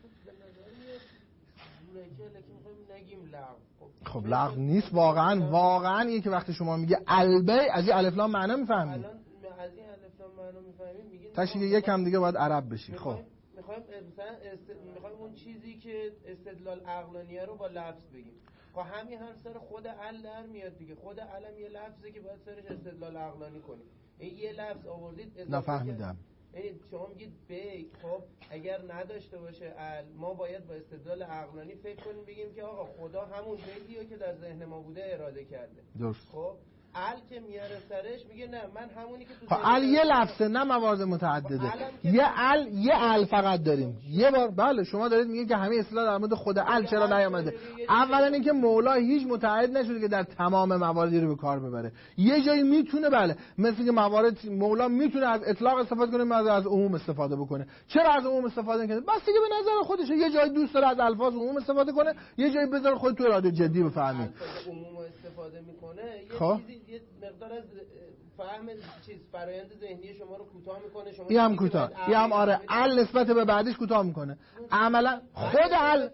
خب لغو نیست واقعا اینه که وقتی شما میگه البی از این الف لام معنا میفهمید. از این الف لام معنا میفهمیم، میگین تاش یکم دیگه باید عرب بشی. خب میخوایم اون چیزی که استدلال عقلانیه رو با لفظ بگیم. خب همین هم سر خود ال در میاد دیگه. خود علم یه لفظه که باید سرش استدلال عقلانی کنیم. این یه لفظ آوردید نفهمیدم. یعنی شما میگید بی، خب اگر نداشته باشه ال، ما باید با استدلال عقلانی فکر کنیم بگیم که آقا خدا همون بیدیو که در ذهن ما بوده اراده کرده. درست. خب ال که میاره سرش میگه نه من همونی که تو خب ال یه لفظه نه موارد متعدده. یه ال فقط داریم یه بار. بله شما دارید میگه که همه اصطلاح در مورد خود ال چرا نیامده. اولا اینکه مولا هیچ متعهد نشده که در تمام مواردی رو به کار ببره. یه جایی میتونه، بله، مثل که موارد مولا میتونه از اطلاق استفاده کنه، از عموم استفاده بکنه. چرا از عموم استفاده نکنه؟ بس دیگه به نظر خودشه. یه جایی دوست داره از الفاظ عموم استفاده کنه، یه جایی بذار خودت تو اراده جدی بفهمی. عموم استفاده میکنه. خب یه مقدار از فهم فرآیند ذهنی شما رو کوتاه میکنه. شما این هم کوتاه، این هم آره ال نسبت به بعدش کوتاه میکنه. عملا خود ال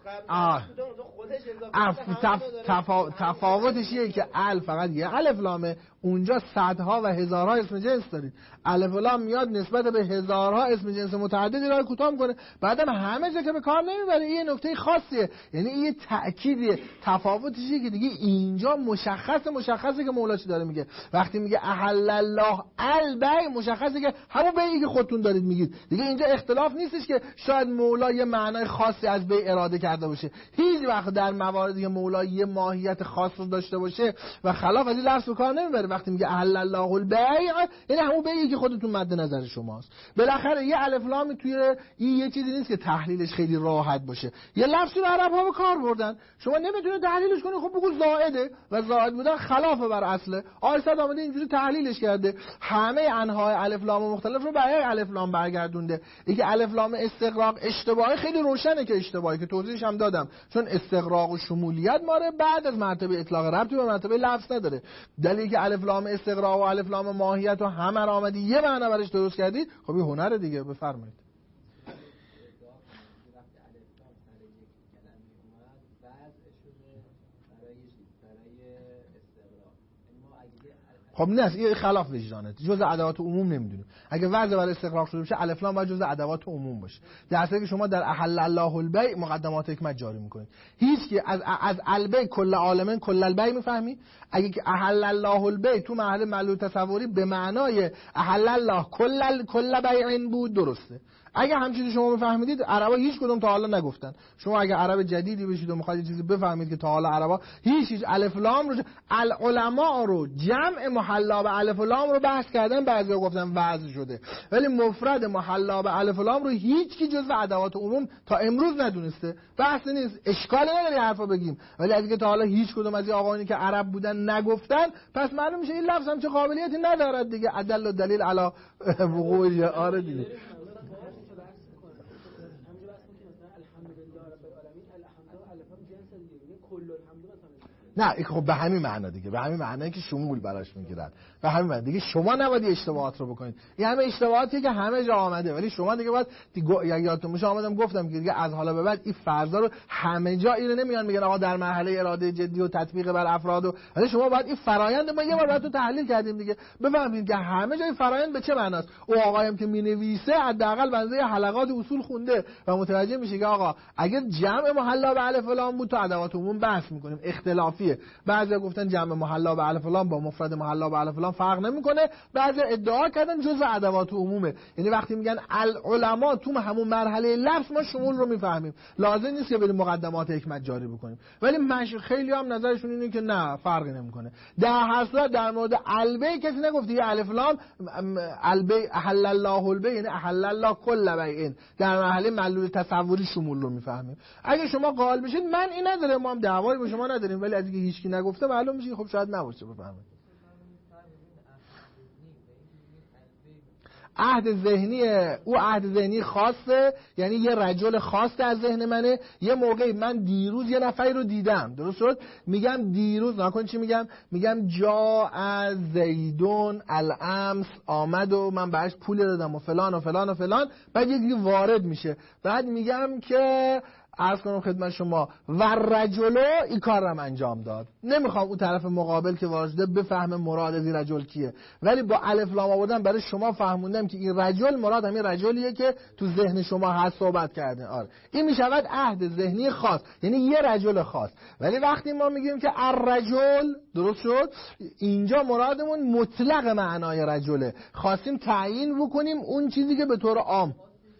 تفاوتش اینه که ال فقط یه الف لامه، اونجا صدها و هزارها اسم جنس دارید. الف لام میاد نسبت به هزارها اسم جنس متعددی را کوتاه میکنه، بعدم همه جا که به کار نمیبره. این نکته خاصیه، یعنی این یه تأکیدیه. تفاوتش اینه که دیگه اینجا مشخصه که مولا چی داره میگه. وقتی میگه احل الله البی، مشخصه که همون بیعی که خودتون دارید میگید. دیگه اینجا اختلاف نیستش که شاید مولا یه معنای خاصی از بی اراده کرده باشه. هیچ وقت در مواردی که مولا یه ماهیت خاص رو داشته باشه و خلاف از این لفظ به کار نمیبره. وقتی میگه احل الله البیع، یعنی همون بیعی که خودتون مد نظر شماست. بالاخره یه الف لام توی این یه چیزی نیست که تحلیلش خیلی راحت باشه. یه لفظی رو عرب‌ها به کار بردن، شما نمیتونید تحلیلش کنید. خب بگو زائده و زائد بودن خلاف بر اصله. آیسد آمده اینجوری تحلیلش کرده، همه انواع الف لام مختلف رو برای الف لام برگردونده. اینکه الف لام استغراق اشتباهی خیلی روشنه که اشتباهی، که توضیحش هم دادم، چون استغراق و شمولیت ماره بعد از مرتبه اطلاق ربطی به مرتبه لفظ نداره. دلیلی که الف لام استغراق و الف لام ماهیت و همه را آمدی یه معنی برش درست کردید، خب این هنر دیگه. بفرمایید. خب نه، این خلاف وجدانه، جزء ادوات عموم نمیدونیم. اگه وضع برای استقراق شده بشه الف لام باید جزء ادوات عموم باشه. در حالی که شما در احل الله البیع مقدمات حکمت جاری میکنید. هیچ کی از البیع کل عالمین کل البیع میفهمی؟ اگه که احل الله البیع تو محل معلول تصوری به معنای احل الله کل بیع بود، درسته. اگه همین چیزی شما بفهمید، عربا هیچ کدوم تا حالا نگفتن. شما اگه عرب جدیدی بشید و میخواید چیزی بفهمید که تا حالا عربا هیچ الف لام رو العلماء رو جمع محلا به الف لام رو بحث کردن، بعضیا گفتن وضع شده، ولی مفرد محلا به الف لام رو هیچ کی جزء ادوات عموم تا امروز ندونسته. بحث نیست، اشکال نداره حرفا بگیم، ولی اگه تا حالا هیچ کدوم از این آقایانی که عرب بودن نگفتن، پس معلوم میشه این لفظ هم چه قابلیتی ندارد دیگه. عدل و دلیل علی وقوع. آره دیگه. نه خب به همین معنا دیگه، به همین معنایی که شمول براش میگیرن، به همین معنا دیگه. شما نباید اشتباهات رو بکنید، این همه اشتباهاتی که همه جا آمده، ولی شما دیگه باید یادتون باشه آمدم گفتم که دیگه از حالا به بعد این فرضا رو همه جا اینو نمیان میگن آقا در مرحله اراده جدی و تطبیق بر افراد، ولی شما باید این فرآیند ما یه بار بعد تو تحلیل کردیم دیگه، بفهمید که همه جای فرآیند به چه معناست. او آقایم که مینویسه حداقل بنزه حلقات اصول خونده و متوجه میشه که آقا اگه جمع محلا به الف لام بود تو ادوات عموم بحث میکنیم، اختلافیه. بعضیا گفتن جمع محلا به الف لام با مفرد محلا به الف لام فرق نمیکنه، بعضیا ادعا کردن جزء ادوات عمومه. یعنی وقتی میگن العلماء تو همون مرحله لفظ ما شمول رو میفهمیم، لازم نیست که بریم مقدمات حکمت جاری بکنیم. ولی خیلی هم نظرشون اینه که نه فرقی نمیکنه. در هر صورت در مورد البی کسی نگفته یه الف لام البی احل الله البی یعنی احل الله کل بیع، در مرحله معلول تصوری شمول رو میفهمیم. اگه شما قائل بشید من این ندارم، ما هم دعوایی با شما نداریم، ولی اگه هیچکی نگفته معلوم میشه خب شاید نباشه بفهمید. عهد ذهنی او عهد ذهنی خاصه، یعنی یه رجل خاص در ذهن منه. یه موقعی من دیروز یه نفری رو دیدم، درست شد؟ میگم دیروز، نکن چی میگم جا از زیدون الامس، آمد و من بهش پول دادم و فلان و فلان و فلان، بعد یکی وارد میشه، بعد میگم که عرض کنم خدمت شما و رجلو این کار رو انجام داد. نمیخوام اون طرف مقابل که وارده بفهمه مراد از این رجل کیه، ولی با الف لام آوردن برای شما فهموندم که این رجل مراد همین رجلیه که تو ذهن شما هست صحبت کردن. آره این میشود عهد ذهنی خاص، یعنی یه رجل خاص. ولی وقتی ما میگیم که الرجل، درست شد، اینجا مرادمون مطلق معنای رجله، خواستیم تعیین بکنیم اون چیزی که به طور عام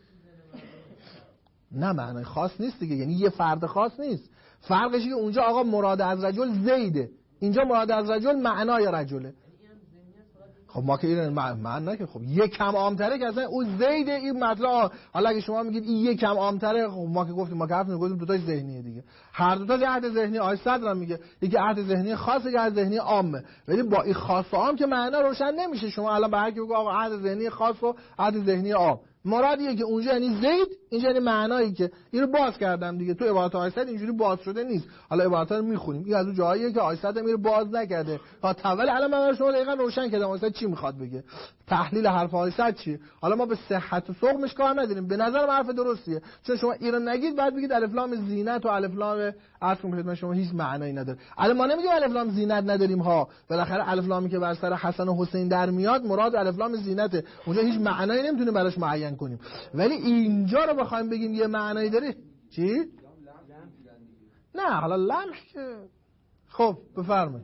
نه معنای خاص نیست دیگه، یعنی یه فرد خاص نیست. فرقش که اونجا آقا مراد از رجل زیده، اینجا مراد از رجل معنای رجله. خب ما که این معنی که خب یک کم عام‌تره که اصلا اون زیده این مطلب. حالا اگه شما میگید این یک کم عام‌تره، خب ما که گفتیم، ما که گفتیم دو تاش ذهنیه دیگه. هر دو تا عهد ذهنی آی صدرم میگه، یکی عهد ذهنی خاصه، یکی عهد ذهنی عامه، ولی با این خاص و عام که معنا روشن نمیشه. شما الان به هر کی بگو آقا عهد ذهنی خاص و عهد ذهنی عام، مرادیه که اونجا یعنی زید، اینجا یعنی معنایی که اینو باز کردم دیگه. تو عبارات آیسد اینجوری باز شده نیست. حالا عبارات رو میخونیم، این از اون جاییه که آیسد میره باز نکرده تا طول. الان من شما دقیقاً روشن کردم آیسد چی میخواد بگه، تحلیل حرف آیسد چیه. حالا ما به صحت و سقمش کار نداریم، به نظر من حرف درستیه، چون شما ایران نگید بعد بگید الف لام زینت و الف لام اصل خدمت شما هیچ معنایی نداره. الان ما نمیگیم الف لام زینت نداریم ها، بالاخره الف لامی که بر سر حسن و حسین در میاد مراد الف لام زینته، اونجا هیچ معنایی نمیتونیم براش معین کنیم. ولی اینجا رو بخوایم بگیم یه معنایی داره چی؟ نه حالا لمح که خب بفرمایید.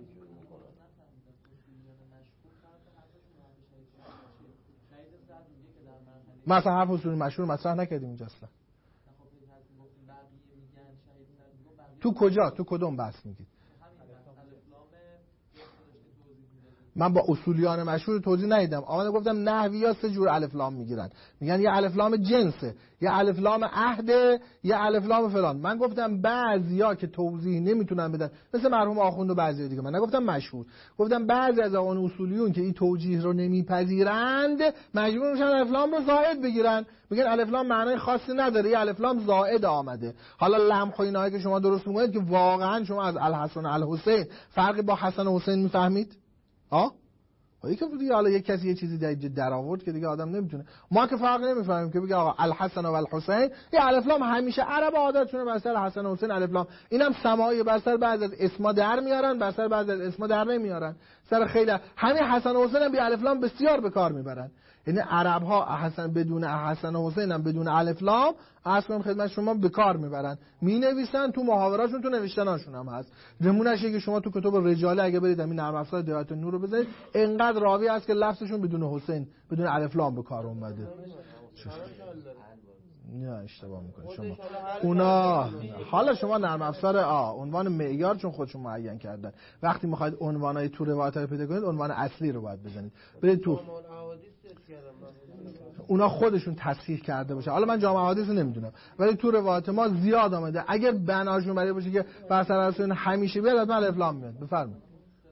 مثلا حرف اصول مشهور مطرح نکردیم اینجا اصلا. تو کجا؟ تو کدوم بحث میگید؟ من با اصولیان مشهور توضیح ندیدم. آمده گفتم نحوی‌ها سه جور الف لام میگیرن، میگن یه الف لام جنسه، یه الف لام عهده، یه الف لام فلان. من گفتم بعضیا که توضیح نمیتونن بدن، مثل مرحوم آخوند و بعضی دیگه، من نگفتم مشهور، گفتم بعضی از آقایان اصولیون که این توجیه رو نمیپذیرند مجبور میشن الف لام رو زائد بگیرن، میگن الف لام معنای خاصی نداره، یه الف لام زائد آمده. حالا لمح و اینایی که شما درست میگید که واقعا شما از الحسن و الحسین فرقی با حسن و حسین میفهمید؟ هایی که بودی حالا یک کسی یه چیزی در آورد که دیگه آدم نمیتونه. ما که فرق نمیفهمیم که بگه آقا الحسن و الحسین، یه الف لام همیشه عرب عادتشونه بر سر حسن و حسین الف لام، اینم سماعی بر سر بعضی از اسما در میارن، بر سر بعضی از اسما در نمیارن. سر خیلی همین حسن و حسین هم بی الف لام بسیار به کار میبرن. یعنی عرب ها حسن بدون حسن و حسین هم بدون الف لام اصلا خدمت شما به کار میبرن، مینویسن، تو محاورهاشون تو نوشتناشون هم هست. نمونهش که شما تو کتب رجاله اگه برید همین نرم افزار دیات نور رو بزنید، انقدر راوی هست که لفظشون بدون حسین بدون الف لام به کار اومده. نه اشتباه میکنید شما. اونا حالا شما نرم افزار عنوان معیار چون خودشون معین کردن. وقتی میخواید عنوانای تو روایت رو پیدا کنید عنوان اصلی رو باید بزنید. برید تو اونا خودشون تصحیح کرده باشه. حالا من جامع احادیث رو نمیدونم ولی تو روایت ما زیاد آمده. اگر بناشون برای باشه که بر سر اصل همیشه بیاد حتما الف لام میاد. بفرمایید.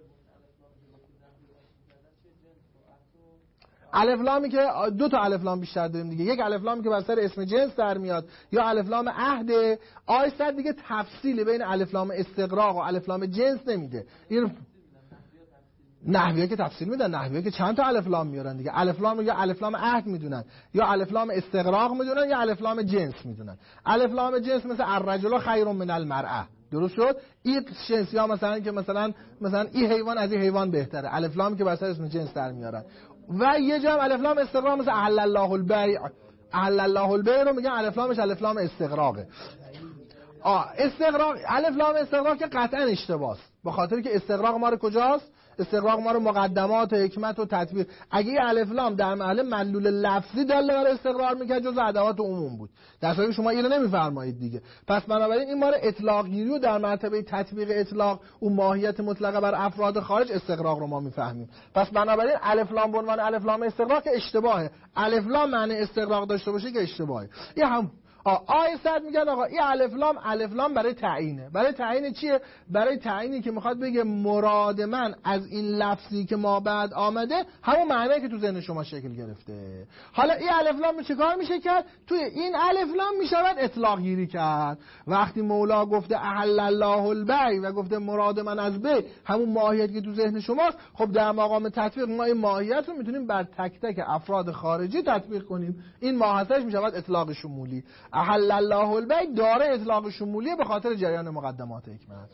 الف لامی که دو تا الف لام بیشتر داریم دیگه. یک الف لامی که بر سر اسم جنس در میاد یا الف لام عهد. آیسر دیگه تفصیلی بین الف لام استغراق و الف لام جنس نمیده. این نحویه که تفصیل میدن، نحویه که چند تا الف لام میارن دیگه. الف لام رو یا الف لام عهد میدونن یا الف لام استغراق میدونن یا الف لام جنس میدونن. الف لام جنس مثل الرجل خیر من المرأه، درست شد؟ این جنس یا مثلا که مثلا این حیوان از این حیوان بهتره. الف لام که بر سر اسم جنس در میارن. و یه جا الف لام استغراق مثل احل الله البیع. احل الله البیع رو میگن الف لامش الف لام استغراقه. استغراق الف لام استغراق که قطعا اشتباهه، به خاطر که استغراق ما رو کجاست؟ استغراق ما رو مقدمات و حکمت و تطبیق. اگه این الف لام در محل مدلول لفظی داله بر استقرار میکرد جزء ادوات عموم بود، در صورتی شما اینو نمیفرمایید دیگه. پس بنابراین این ما رو اطلاق گیری و در مرتبه تطبیق اطلاق اون ماهیت مطلقه بر افراد خارج استقراق رو ما میفهمیم. پس بنابراین الف لام به عنوان الف لام استقراق که اشتباهه. الف لام معنی استقراق داشته باشه که اشتباهه. این هم آیه میگن آقا این الف لام برای تعیینه. برای تعیین چیه؟ برای تعیینی که میخواد بگه مراد من از این لفظی که ما بعد آمده همون معنی که تو ذهن شما شکل گرفته. حالا این الف لام چه کار میشه کرد؟ توی این الف لام میشود اطلاق گیری کرد. وقتی مولا گفته احل الله البیع و گفته مراد من از بیع همون ماهیت که تو ذهن شماست، خب در مقام تطبیق ما این ماهیت رو میتونیم بر تک تک افراد خارجی تطبیق کنیم. این ماهیتش میشود اطلاق شمولی. احل الله البیع داره اطلاق شمولیه به خاطر جریان مقدمات حکمت.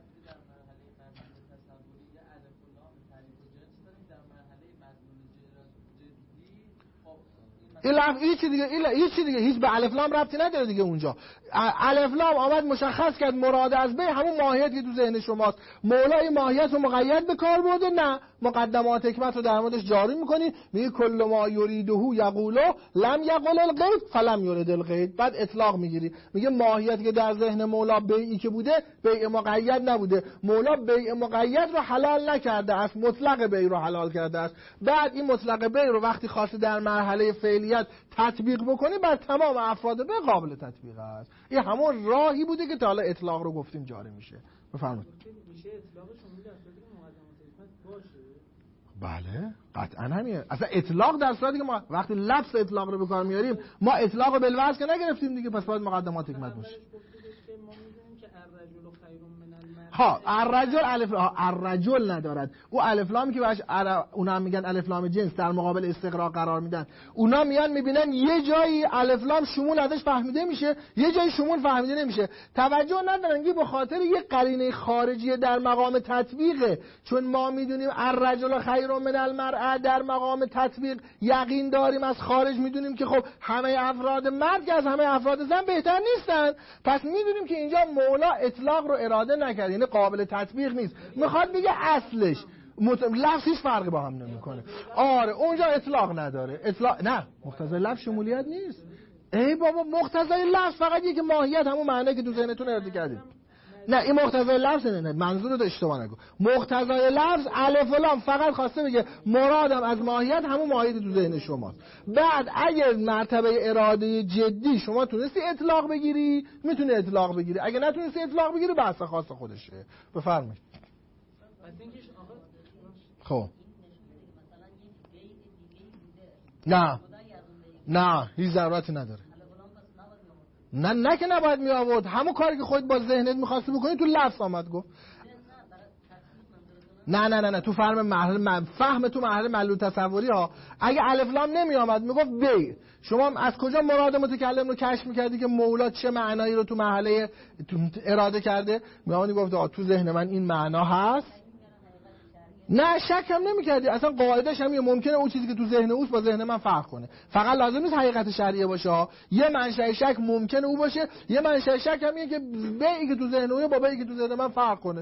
این چی دیگه هیچ به الف لام ربطی نداره دیگه. اونجا الف لام آمد مشخص کرد مراد از بیع همون ماهیت که تو ذهن شماست. مولا این ماهیت رو مقید به کار برده؟ نه، مقدمات حکمت رو در موردش جاری می‌کنی. میگه کل ما یریده یقولو لم یقل الغیب فلم یرد الغیب. بعد اطلاق میگیری، میگه ماهیت که در ذهن مولا بیعی که بوده بیع مقید نبوده. مولا بیع مقید رو حلال نکرده است، مطلق بیع رو حلال کرده است. بعد این مطلق بیع رو وقتی خواسته در مرحله فعلیت تطبیق بکنی بر تمام افراد به قابل تطبیق است. این همون راهی بوده که تا حالا اطلاق رو گفتیم جاری میشه. بفرمایید. میشه اطلاق شامل افرادی که مقدمات حکمت باشه؟ بله قطعا همینه. اصلا اطلاق در صورتی که ما وقتی لفظ اطلاق رو به کار میاریم ما اطلاق رو بالوضع که نگرفتیم دیگه، پس باید مقدمات حکمت باشه. الرجل ندارد. او الف لامی که باش اونا هم میگن الف لام جنس در مقابل استقراق قرار میدن. اونا میان میبینن یه جایی الف لام شمول ازش فهمیده میشه، یه جایی شمول فهمیده نمیشه. توجه ندارن که به خاطر یه قرینه خارجی در مقام تطبیقه. چون ما میدونیم الرجل خیر من المرأه در مقام تطبیق یقین داریم، از خارج میدونیم که خب همه افراد مرد از همه افراد زن بهتر نیستن. پس میدونیم که اینجا مولا اطلاق رو اراده نکرد، یعنی قابل تطبیق نیست. میخواد بگه اصلش لفظ هیچ فرقی با هم نمیکنه. آره اونجا اطلاق نداره. اطلاق نه، مقتضای لفظ شمولیت نیست. ای بابا مقتضای لفظ فقط یه که ماهیت همون معنی که تو ذهنتون اراده کردید. نه این مقتضای لفظ نه، منظور رو اشتباه نگو. مقتضای لفظ الف و لام فقط خواسته بگه مرادم از ماهیت همون ماهیت تو ذهن شماست. بعد اگه مرتبه اراده جدی شما تونستی اطلاق بگیری میتونه اطلاق بگیری، اگه نتونستی اطلاق بگیری بحث خاص خودشه. بفرمایید. خب نه هیچ ضرورتی نداره. نه که نباید می آورد. همون کاری که خودت با ذهنت می‌خواستی بکنی تو لفظ آمد گفت. نه تو فهم تو مرحله معلول تصوری ها. اگه الف لام نمی آمد میگفت بیع، شما از کجا مراد متکلم رو کشف می‌کردی که مولا چه معنایی رو تو مرحله اراده کرده؟ میگفت گفت تو ذهن من این معنا هست. نه شک هم نمی‌کردی. اصلا قاعده‌اش هم ممکنه اون چیزی که تو ذهن اوست با ذهن من فرق کنه. فقط لازم نیست حقیقت شرعیه باشه. یه منشأ شک ممکنه او باشه، یه منشأ شک هم اینه که بیعی که تو ذهن اوه با بیعی که تو ذهن من فرق کنه.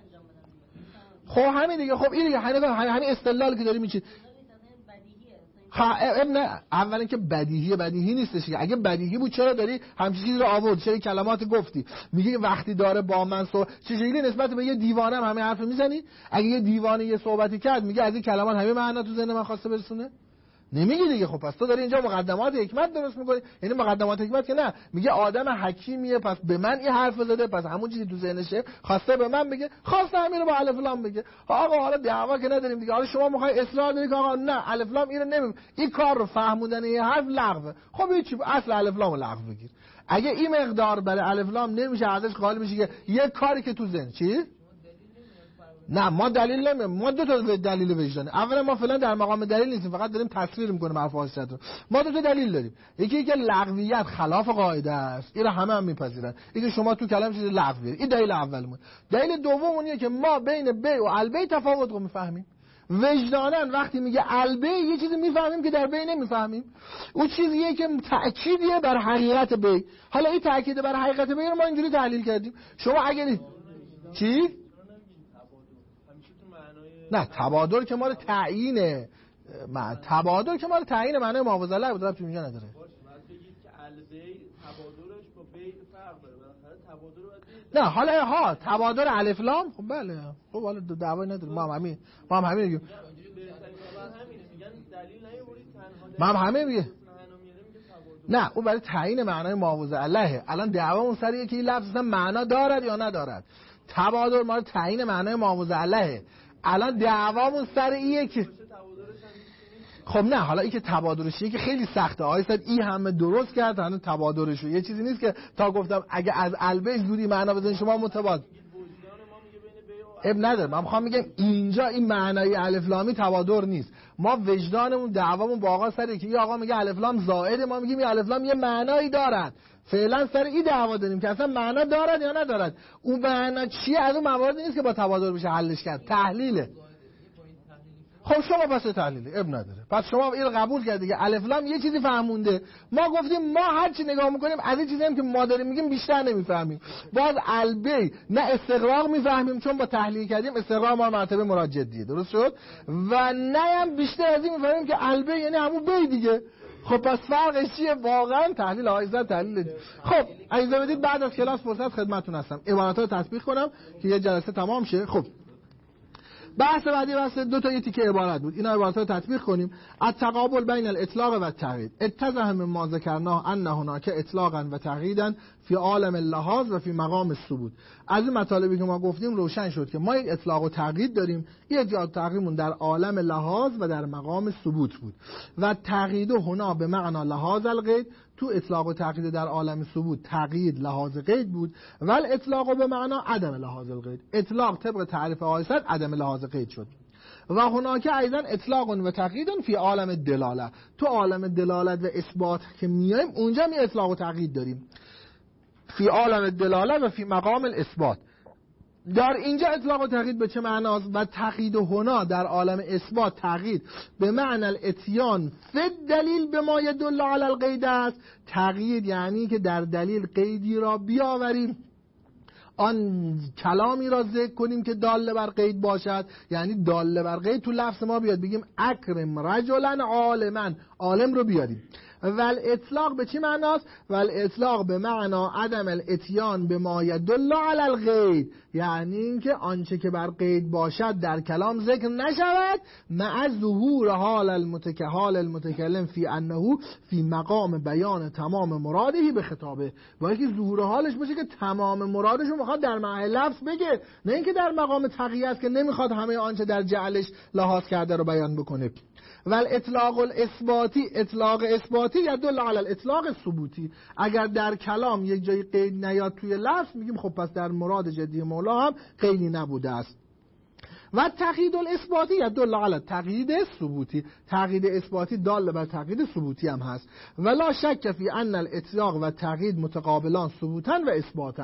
خب همین دیگه. خب این دیگه همین استدلالی که داری میچید. نه اولا که بدیهی نیستش. اگه بدیهی بود چرا داری همچین چیزی رو آورد؟ چرا کلمات گفتی؟ میگه وقتی داره با من چجوری نسبت به یه دیوانه هم همه حرف میزنی؟ اگه یه دیوانه یه صحبتی کرد میگه از این کلمات همه معنا تو ذهن من خواسته برسونه؟ نمیگی دیگه. خب پس تو داری اینجا مقدمات حکمت درست میکنی. یعنی مقدمات حکمت که نه، میگه آدم حکیمیه پس به من این حرف زده، پس همون چیزی تو ذهنشه خواسته به من بگه، خواسته همین رو با الف لام بگه. آقا حالا دعوا که نداریم دیگه، حالا شما میخوای اصرار داری که آقا نه الف لام اینو نمیم، این کار رو فهموندن این حرف لغوه. خب هیچ اصل الف لام رو لغو بگیر. اگه این مقدار برای الف لام نمیشه ازش قائل میشه که یه کاری که تو ذهن چی؟ نه ما دلیل نمیم، ما دو تا دلیل وجدانه. اولا ما فعلا در مقام دلیل نیستیم، فقط داریم تصویر میکنیم حرف حاصلت رو. ما دو تا دلیل داریم، یکی که لغویت خلاف قاعده است، این رو همه هم میپذیرن، اینکه شما تو کلام چیز لغو بیاری. این دلیل اولمون. دلیل دومونه که ما بین بی و البی تفاوت رو میفهمیم. وجدانن وقتی میگه البی یه چیزی میفهمیم که در بی نمیفهمیم. اون چیزیه که تأکیدیه بر حقیقت بی. حالا این تأکید بر حقیقت بی رو ما اینجوری تحلیل کردیم. شما اگه چی؟ نه تبادر که مال تعیینه، تبادر که مال تعیین معنای معاوضه بود، ربطی اینجا نداره. نه حالا ها تبادر الف لام خب بله، خب حالا دعوی نداره، ما هم همین میگیم. ما هم همین میگه. نه اون برای تعیین معنای معاوضه علیه. الان دعوامون سریه که این لفظ اصلا معنا دارد یا ندارد. تبادر مال تعیین معنای معاوضه علیه. الان دعوامون سر ایه که خب نه حالا این که تبادرشیه که خیلی سخته. آیستاد این همه درست کرد هنوز تبادرشو یه چیزی نیست که تا گفتم اگه از البه زودی معنا بزنین شما متبادر اب نداره. من میخوام میگم اینجا این معنای الف لامی تبادر نیست. ما وجدانمون دعوامون با آقا سره که این آقا میگه الف لام زائده، ما میگیم این الف لام یه معنایی دارد. فعلا سر این دعوا داریم که اصلا معنا دارد یا ندارد. اون معنا چیه؟ از اون مواردی نیست که با تبادر بشه حلش کرد. تحلیله. خب شما پس تحلیله اب نداره. پس شما این قبول کردید که الف لام یه چیزی فهمونده. ما گفتیم ما هر چی نگاه میکنیم از این چیزی هم که ما داریم میگیم بیشتر نمیفهمیم. باز البی نه استقراق میفهمیم چون با تحلیل کردیم استقراق ما مرتبه مراد جدیه، درست شد؟ و نه هم بیشتر از این میفهمیم که البی یعنی همون بی دیگه. خب پس فرقش چیه؟ واقعا تحلیل آیزد تحلیل. خب اجازه بدید بعد از کلاس فرصت خدمتتون هستم عبارات‌ها رو تطبیق کنم که یه جلسه تمام شه. خب بحث بعدی بحث دو تا یه تیکه عبارت بود. اینا عبارات‌ها رو تطبیق کنیم. التقابل بین الاطلاق و التقیید. اتضح من ما ذکرناه ان هناک اطلاقا و تقییدا فی عالم اللحاظ و فی مقام الثبوت. از این مطالبی که ما گفتیم روشن شد که ما یک اطلاق و تقیید داریم. این اطلاق و تقییدمون در عالم لحاظ و در مقام ثبوت بود. و تقیید هنا به معنا لحاظ القید، تو اطلاق و تقیید در عالم ثبوت تقیید لحاظ قید بود. و الاطلاق به معنا عدم لحاظ القید، اطلاق طبق تعریف آیسد عدم لحاظ قید شد. و هناک ایضا اطلاق و تقیید فی عالم دلاله، تو عالم دلالت و اثبات که میایم اونجا می اطلاق و تقیید داریم فی عالم دلاله و فی مقام الاثبات. در اینجا اطلاق و تقیید به چه معناست؟ و تقیید هنا در عالم اثبات تقیید به معنی الاتیان فی دلیل به ما یدل علی القید است. تقیید یعنی که در دلیل قیدی را بیاوریم، آن کلامی را ذکر کنیم که داله بر قید باشد. یعنی داله بر قید تو لفظ ما بیاد، بگیم اکرم رجلا عالما، عالم رو بیاریم. ول اطلاق به چی معناست؟ ول اطلاق به معنا عدم الاتیان به ما یدل علی القید، یعنی اینکه آنچه که بر قید باشد در کلام ذکر نشود مع ظهور حال المتکلم فی انه فی مقام بیان تمام مرادی به خطابه. با اینکه ظهور حالش باشه که تمام مرادش رو میخواد در معنی لفظ بگه، نه اینکه در مقام تقیید که نمیخواد همه آنچه در جعلش لحاظ کرده رو بیان بکنه. ول اطلاق الاثباتی، اطلاق اثباتی یدل علی الاطلاق ثبوتی. اگر در کلام یک جای قید نیاد توی لفظ میگیم خب پس در مراد جدی مولا هم قیدی نبوده است. و تقیید الاثباتی یدل علی تقیید ثبوتی، تقیید اثباتی دال بر تقیید ثبوتی هم هست. ولا شک فی ان الاطلاق و تقیید متقابلان ثبوتا و اثباتا.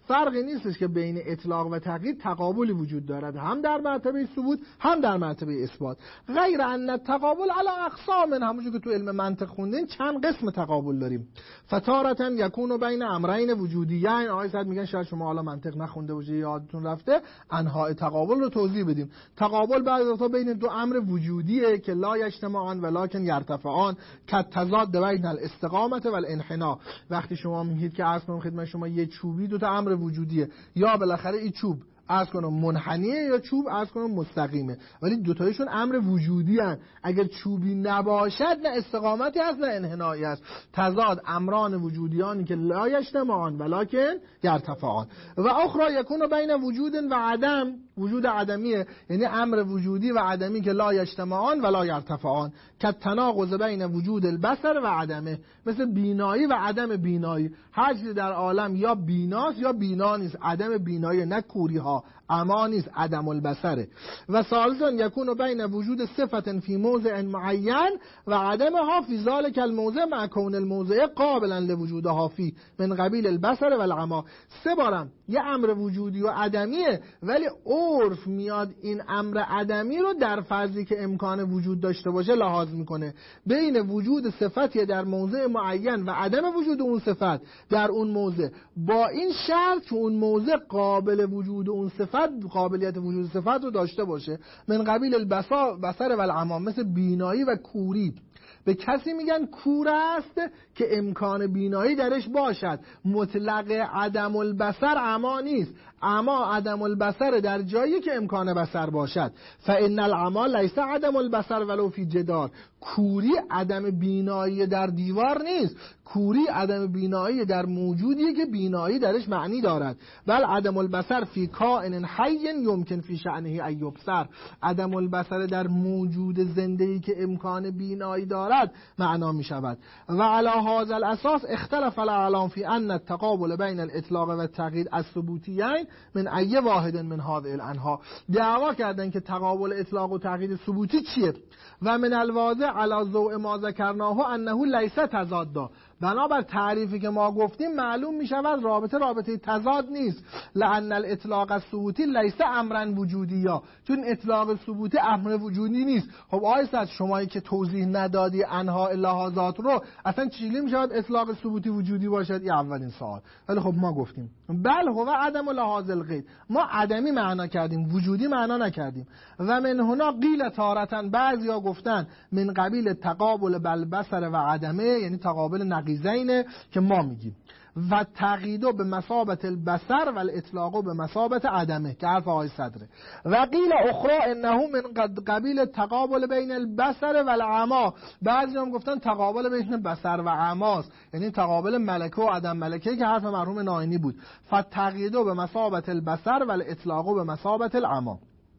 فرقی نیستش که بین اطلاق و تقیید تقابلی وجود دارد، هم در مرتبه ثبوت هم در مرتبه اثبات. غیر ان التقابل علی اقسام، همونجوری که تو علم منطق خوندین چند قسم تقابل داریم. فتارة یکون بین امرین وجودیین. آقای سعد میگن شاید شما حالا منطق نخونده باشید، یادتون رفته انواع تقابل رو توضیح بدیم. تقابل بعضی وقتا بین دو امر وجودیه که لا یجتمعان ولکن یرتفعان، کالتضاد بین الاستقامت و الانحناء. وقتی شما میگید که عرض کنم خدمت شما یه چوبی دو تا امر وجودیه، یا بالاخره این چوب عرض کنم منحنیه یا چوب عرض کنم مستقیمه، ولی دوتایشون امر وجودی هن. اگر چوبی نباشد نه استقامتی هست نه انحنایی هست. تضاد امران وجودیانی که لا یجتمعان ولکن یرتفعان. و اخرى یکون بین وجود و عدم، وجود عدمیه یعنی امر وجودی و عدمی که لا یجتمعان ولا یرتفعان، که تناقض بین وجود البصر و عدمه، مثل بینایی و عدم بینایی. هر چیز در عالم یا بیناست یا بینا نیست. عدم بینایی نه کوری ها، اما نیست، عدم البصره. و ثالثا یکون بین وجود صفت فی موضع معین و عدمها فی ذلک الموضع مع کون الموضع قابلا لوجودها فی من قبیل البصر و العما. سه بارم یه امر وجودی و عدمیه، ولی عرف میاد این امر عدمی رو در فرضی که امکان وجود داشته باشه لحاظ میکنه. بین وجود صفتی در موضع معین و عدم وجود اون صفت در اون موضع، با این شرط که اون موضع قابل وجود اون صفت، قابلیت وجود صفت رو داشته باشه. من قبیل البصر و العما، مثل بینایی و کوری. به کسی میگن کور است که امکان بینایی درش باشد. مطلق عدم البصر عما نیست، اما عدم البصر در جایی که امکان بصر باشد. فان العما لیس عدم البصر ولو فی جدار. کوری عدم بینایی در دیوار نیست، کوری عدم بینایی در موجودیه که بینایی درش معنی دارد. بل عدم البصر فی کائن حی یمکن فی شأنه ان یبصر. عدم البصر در موجود زنده‌ای که امکان بینایی دارد معنا می شود. و علی هذا الاساس اختلف الاعلام فی ان التقابل بین الاطلاق و التقیید الثبوتیین من ای واحد من هذه الانها. دعوا کردن که تقابل اطلاق و تقیید ثبوتی چیه؟ و من الواضح علی ضوء ما ذکرناه انه لیس تضادا. بنابر تعریفی که ما گفتیم معلوم می شود رابطه تضاد نیست. لأن الاطلاق الثبوتی لیس امرا وجودیا، چون اطلاق ثبوتی امر وجودی نیست. خب آقای سعد شمایی که توضیح ندادی انها لحاظات رو، اصلا چجوری می شود اطلاق ثبوتی وجودی باشد؟ این اولین سوال. ولی خب ما گفتیم بل هو عدم لحاظ القید، ما عدمی معنا کردیم، وجودی معنا نکردیم. و من هنا قیل تارتن، بعضیا گفتن من قبیل تقابل بالبصر و عدمه، یعنی تقابل نقیضینه که ما میگیم. و تقییدو به مثابت البصر و الاطلاقو به مثابت عدمه که حرف آقای صدره. و قیل اخرى انه من قبیل تقابل بین البصر و العما. بعضی هم گفتن تقابل بین بصر و عماست، یعنی تقابل ملکه و عدم ملکه که حرف مرحوم ناینی بود. فتقییدو به مثابت البصر و الاطلاقو به مثابت العما.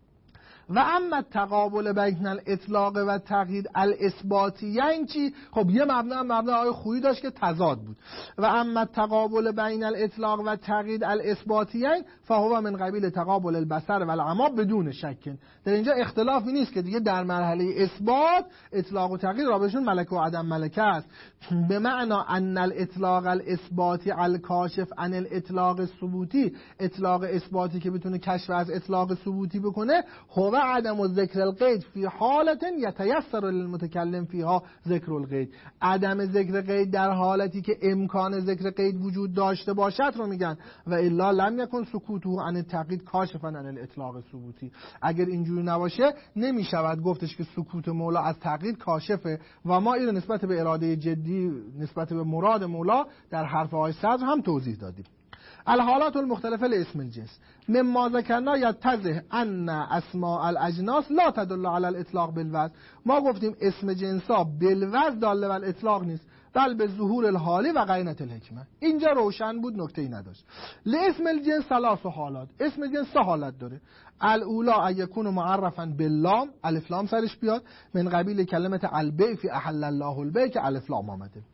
و اما تقابل بین الاطلاق و تقیید الاثباتی یعنی چی؟ خب یه مبنا آقای خویی داشت که تضاد بود. و اما تقابل بین الاطلاق و تقیید الاثباتی یعنی فهو من قبیل تقابل البصر و العما بدون شک. در اینجا اختلافی نیست که دیگه در مرحله اثبات اطلاق و تقیید رابطشون ملکه و عدم ملکه است. به معنا ان الاطلاق الاثباتی الکاشف عن الاطلاق الثبوتی، اطلاق اثباتی که بتونه کشف از اطلاق ثبوتی بکنه، هو عدم ذکر القید فی حالت یتیسر للمتکلم فیها ذکر القید. عدم ذکر قید در حالتی که امکان ذکر قید وجود داشته باشد رو میگن. و الا لم یکن سکوته عن التقیید کاشفا عن الاطلاق الثبوتی. اگر اینجوری نباشه نمیشود گفتش که سکوت مولا از تقیید کاشفه. و ما این نسبت به اراده جدی، نسبت به مراد مولا در حرف آقای صدر هم توضیح دادیم. الحالات المختلفه لاسم الجنس مما ذکرنا یتضح ان اسماء الاجناس لا تدل على الاطلاق بالوضع. ما گفتیم اسم جنسا بالوضع داله و الاطلاق نیست، بل به ظهور الحالی و قرینه الحکمه. اینجا روشن بود، نکته‌ای نداشت. لاسم الجنس ثلاث حالات. اسم جنس سه حالت داره. الاولا یکون معرفا باللام، الف لام سرش بیاد، من قبیل کلمه البیع فی احل الله البیع که الف لام آمده.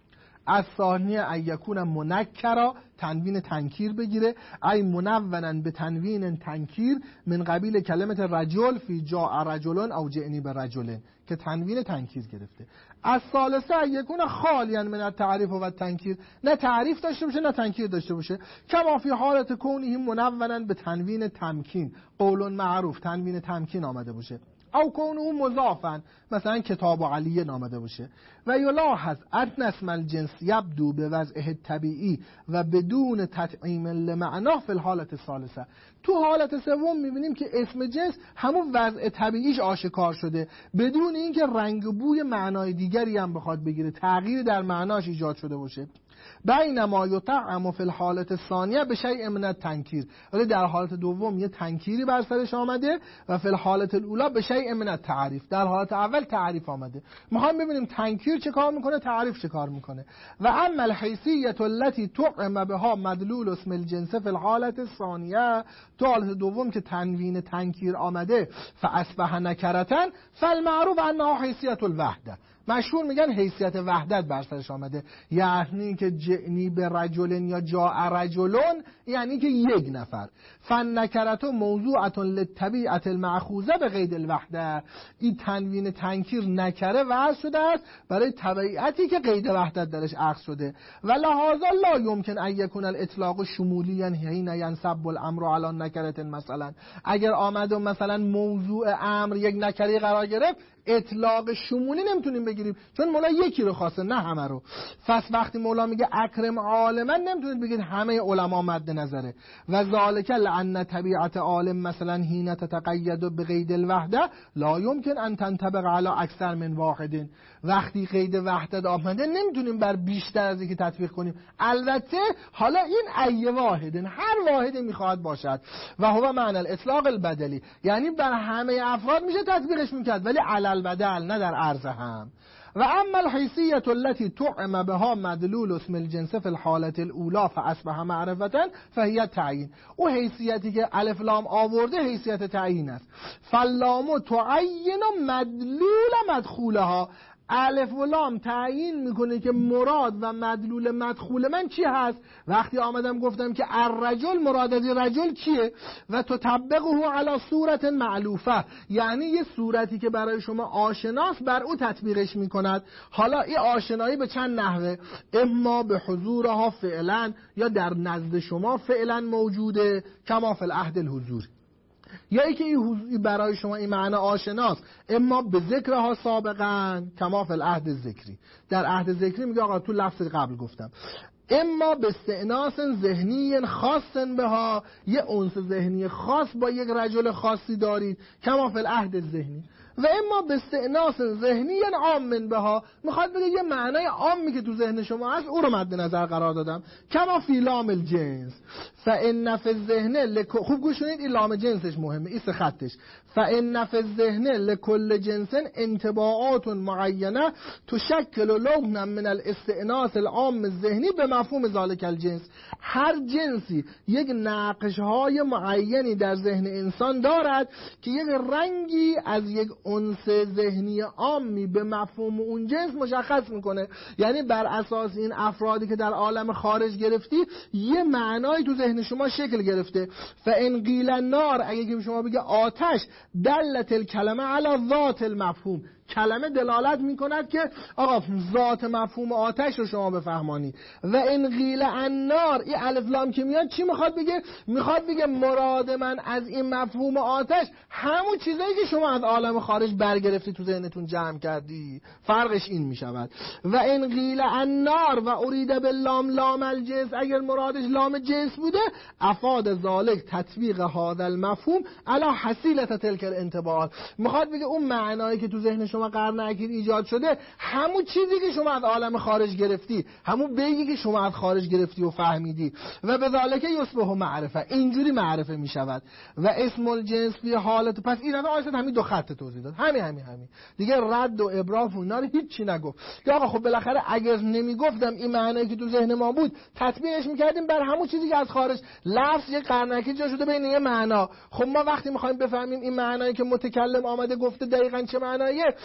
از ثانیه ایکون منکرا، تنوین تنکیر بگیره، ای منونن به تنوین تنکیر من قبیل کلمت رجل فی جاء رجلن او جئنی به رجلن که تنوین تنکیر گرفته. از ثالثه یکون خالیا من التعریف و تنکیر، نه تعریف داشته باشه نه تنکیر داشته باشه. کما فی حالت کونه منونن به تنوین تمکین، قول معروف تنوین تمکین آمده باشه، او کونه مضافن مثلا کتاب علیه آمده باشه. و یلاحظ ان اسم الجنس یبدو به وضعه طبیعی و بدون تطعیم لمعناه فی الحالت الثالثه. تو حالت سوم میبینیم که اسم جنس همون وضع طبیعیش آشکار شده بدون اینکه رنگ و بوی معنای دیگری هم بخواد بگیره، تغییر در معناش ایجاد شده باشه. بینما یطعم فی الحالت الثانیه به شیء من التنکیر، ولی در حالت دوم یه تنکیری بر سرش آمده و فی الحالت الاولی به شیء من التعریف، در حالت اول تعریف آمده. میخوام ببینیم تنکیر چه کار میکنه، تعریف چه کار میکنه. و اما الحیثیه التي طعم بها مدلول اسم الجنس فی الحالت الثانیه، تو حالت دوم که تنوین تنکیر آمده فاصبح نکرتن فالمعروف انها حیثیت الوحده، مشهور میگن حیثیت وحدت بر سرش آمده، یعنی که جئنی به رجلن یا جاء رجلن یعنی که یک نفر. فالنکرت موضوعه للطبیعه المأخوذه به قید الوحده، این تنوین تنکیر نکره وضع شده است برای طبیعتی که قید وحدت درش اخذ شده. و لهذا لا يمكن ان يكون الاطلاق شمولیا حين ينصب الامر على نکره. مثلا اگر آمد و مثلا موضوع امر یک نکره قرار گرفت، اطلاق شمولی نمیتونیم بگیریم چون مولا یکی رو خواسته نه همه رو. پس وقتی مولا میگه اکرم عالما نمیتونید بگید همه علما مد نظره. و ذالک لان طبیعت عالم مثلا حين تتقید بقید الوحده لا يمكن ان تنطبق على اکثر من واحد. وقتی قید وحدت آمده نمیتونیم بر بیشتر از اینکه تطبیق کنیم. البته حالا این ای واحد، هر واحدی میخواد باشد. و هو معنی الاطلاق البدلی، یعنی بر همه افراد میشه تطبیقش میکرد ولی علل بدل نه در عرض هم. و اما الحیثیه التي طعم بها مدلول اسم الجنس فی الحالت الاولى فاصبح معرفه فهي تعیین. او حیثیتی که الف لام آورده حیثیت تعیین است. فاللام تعین مدلول مدخولها، الف و لام تعیین میکنه که مراد و مدلول مدخول من چی هست. وقتی آمدم گفتم که الرجل مراد از رجل کیه و تطبقه علی صورت معلوفه، یعنی یه صورتی که برای شما آشناست بر او تطبیقش میکند. حالا این آشنایی به چند نحوه، اما به حضورها فعلا یا در نزد شما فعلا موجوده کما فی العهد الحضور، یا ای که این برای شما این معنی آشناست اما به ذکرها سابقا کما فی العهد الذکری، در عهد ذکری میگه آقا تو لفظ قبل گفتم، اما به استئناس ذهنی خاص بها، یه انس ذهنی خاص با یک رجل خاصی دارید کما فی العهد الذهنی. و اما به استئناس ذهنی عام بها، میخواد بگه یه معنای عامی که تو ذهن شما هست او رو مد نظر قرار دادم کما فی لام الجنس. فان فی الذهن خوب گوش کنید، این لام جنسش مهمه، این سه خطش. فان فی الذهن لكل جنس انطباعات معینه تشکل لونا من الاستئناس العام الذهنی به مفهوم ذلك الجنس. هر جنسی یک نقش‌های معینی در ذهن انسان دارد که یک رنگی از یک انس ذهنی عامی به مفهوم اون جنس مشخص میکنه. یعنی بر اساس این افرادی که در عالم خارج گرفتی یه معنایی تو ذهن شما شکل گرفته. فان قیل النار، اگه که شما بگه آتش، دلت الکلمه علی ذات المفهوم، کلمه دلالت میکند که آقا ذات مفهوم آتش رو شما بفهمانی. و ان قیل النار، این الف لام که میاد چی میخواد بگه؟ میخواد بگه مراد من از این مفهوم آتش همون چیزایی که شما از عالم خارج برگرفتی تو ذهنتون جمع کردی، فرقش این میشود. و ان قیل النار و ارید باللام لام الجنس، اگر مرادش لام جنس بوده افاد ذالک تطبیق هذا المفهوم علی حصیله تلک الانطباعات، میخواد بگه اون معنایی که تو ذهن شما قرن اکید ایجاد شده همون چیزی که شما از عالم خارج گرفتی، همون بیگی که شما از خارج گرفتی و فهمیدی. و بذالک یصبح معرفه، اینجوری معرفه می شود. و اسم الجنس فی حالت، پس این آیه همین دو خط توضیح داد، همین دیگه رد و ابراف و اینا رو هیچی نگفت. یا آقا خب بالاخره اگر نمیگفتم این معنایی که تو ذهن ما بود تطبیقش میکردیم بر همون چیزی که از خارج، لفظ یه قرن اکید جا شده بین یه معنا. خب ما وقتی میخوایم بفهمیم این معنایی که متکلم آمده گفته دقیقاً چه معناییه،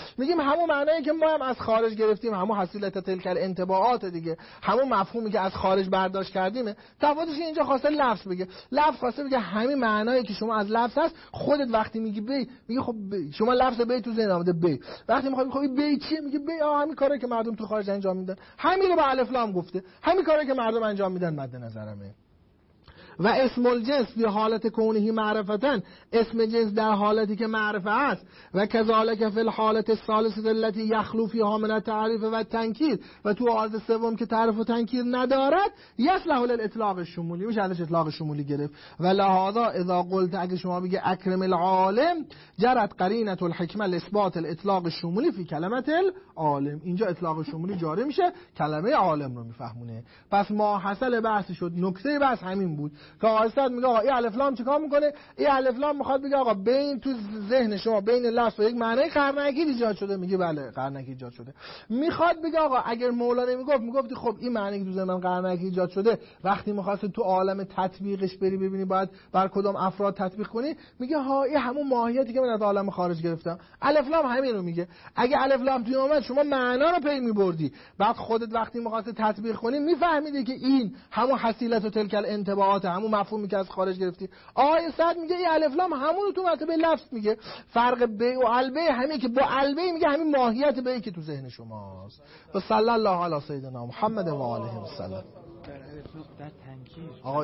میگیم همون معنایی که ما هم از خارج گرفتیم، همون حصیلت تلک الانطباعات دیگه، همون مفهومی که از خارج برداشت کردیمه. تفاوتش اینجا خواسته لفظ بگه. لفظ خواسته بگه همین معنایی که شما از لفظ هست، خودت وقتی میگی بی، میگی خب بی. شما لفظ بی تو ذهن اومده بی، وقتی میخوای بی چیه، میگی بی همین کاری که مردم تو خارج انجام میدن، همین رو با الف لام گفته، همین کاری که مردم انجام میدن مد نظرمه. و اسم الجنس به حالت کونهی معرفتن، اسم جنس در حالتی که معرفه است، و کذالک فی الحالت الثالثه التي یخلو فیها من التعریف و تنکیر، و تو حالت سوم که تعریف و تنکیر ندارد، یصلح للاطلاق الشمولی، میشه ازش اطلاق شمولی گرفت. و لهذا اذا قلت، اگه شما بگی اکرم العالم، جرت قرینه الحکمه الاثبات الاطلاق الشمولی فی کلمه العالم، اینجا اطلاق شمولی جاری میشه، کلمه عالم رو میفهمونه. پس ما حاصل بحث شد، نکته بحث همین بود که آقا میگه آقا این الف لام چیکار میکنه؟ این الف لام میخواد بگه آقا بین تو ذهن شما بین لفظ و یک معنی قرنکی ایجاد شده. میگه بله قرنکی ایجاد شده. میخواد بگه آقا اگر مولا میگفتی خب این معنی که تو ذهن من قرنکی ایجاد شده، وقتی میخواستی تو عالم تطبیقش بری ببینی باید بر کدام افراد تطبیق کنی، میگه ها این همون ماهیتی که من از عالم خارج گرفتم. الف لام همین رو میگه. اگه الف لام توی اومد شما معنا رو پی میبردی، بعد خودت وقتی میخواستی تطبیق کنی میفهمیدی که این همون حصیلت و تلک الانطباعات، همون مفهومی که از خارج گرفتی. آیه صد میگه این الف لام همون رو تو مرتبه لفظ میگه. فرق بی و البی همین که با البی میگه همین ماهیت بی که تو ذهن شماست. و صلی الله علی سیدنا محمد و آله و سلم. در تنکیر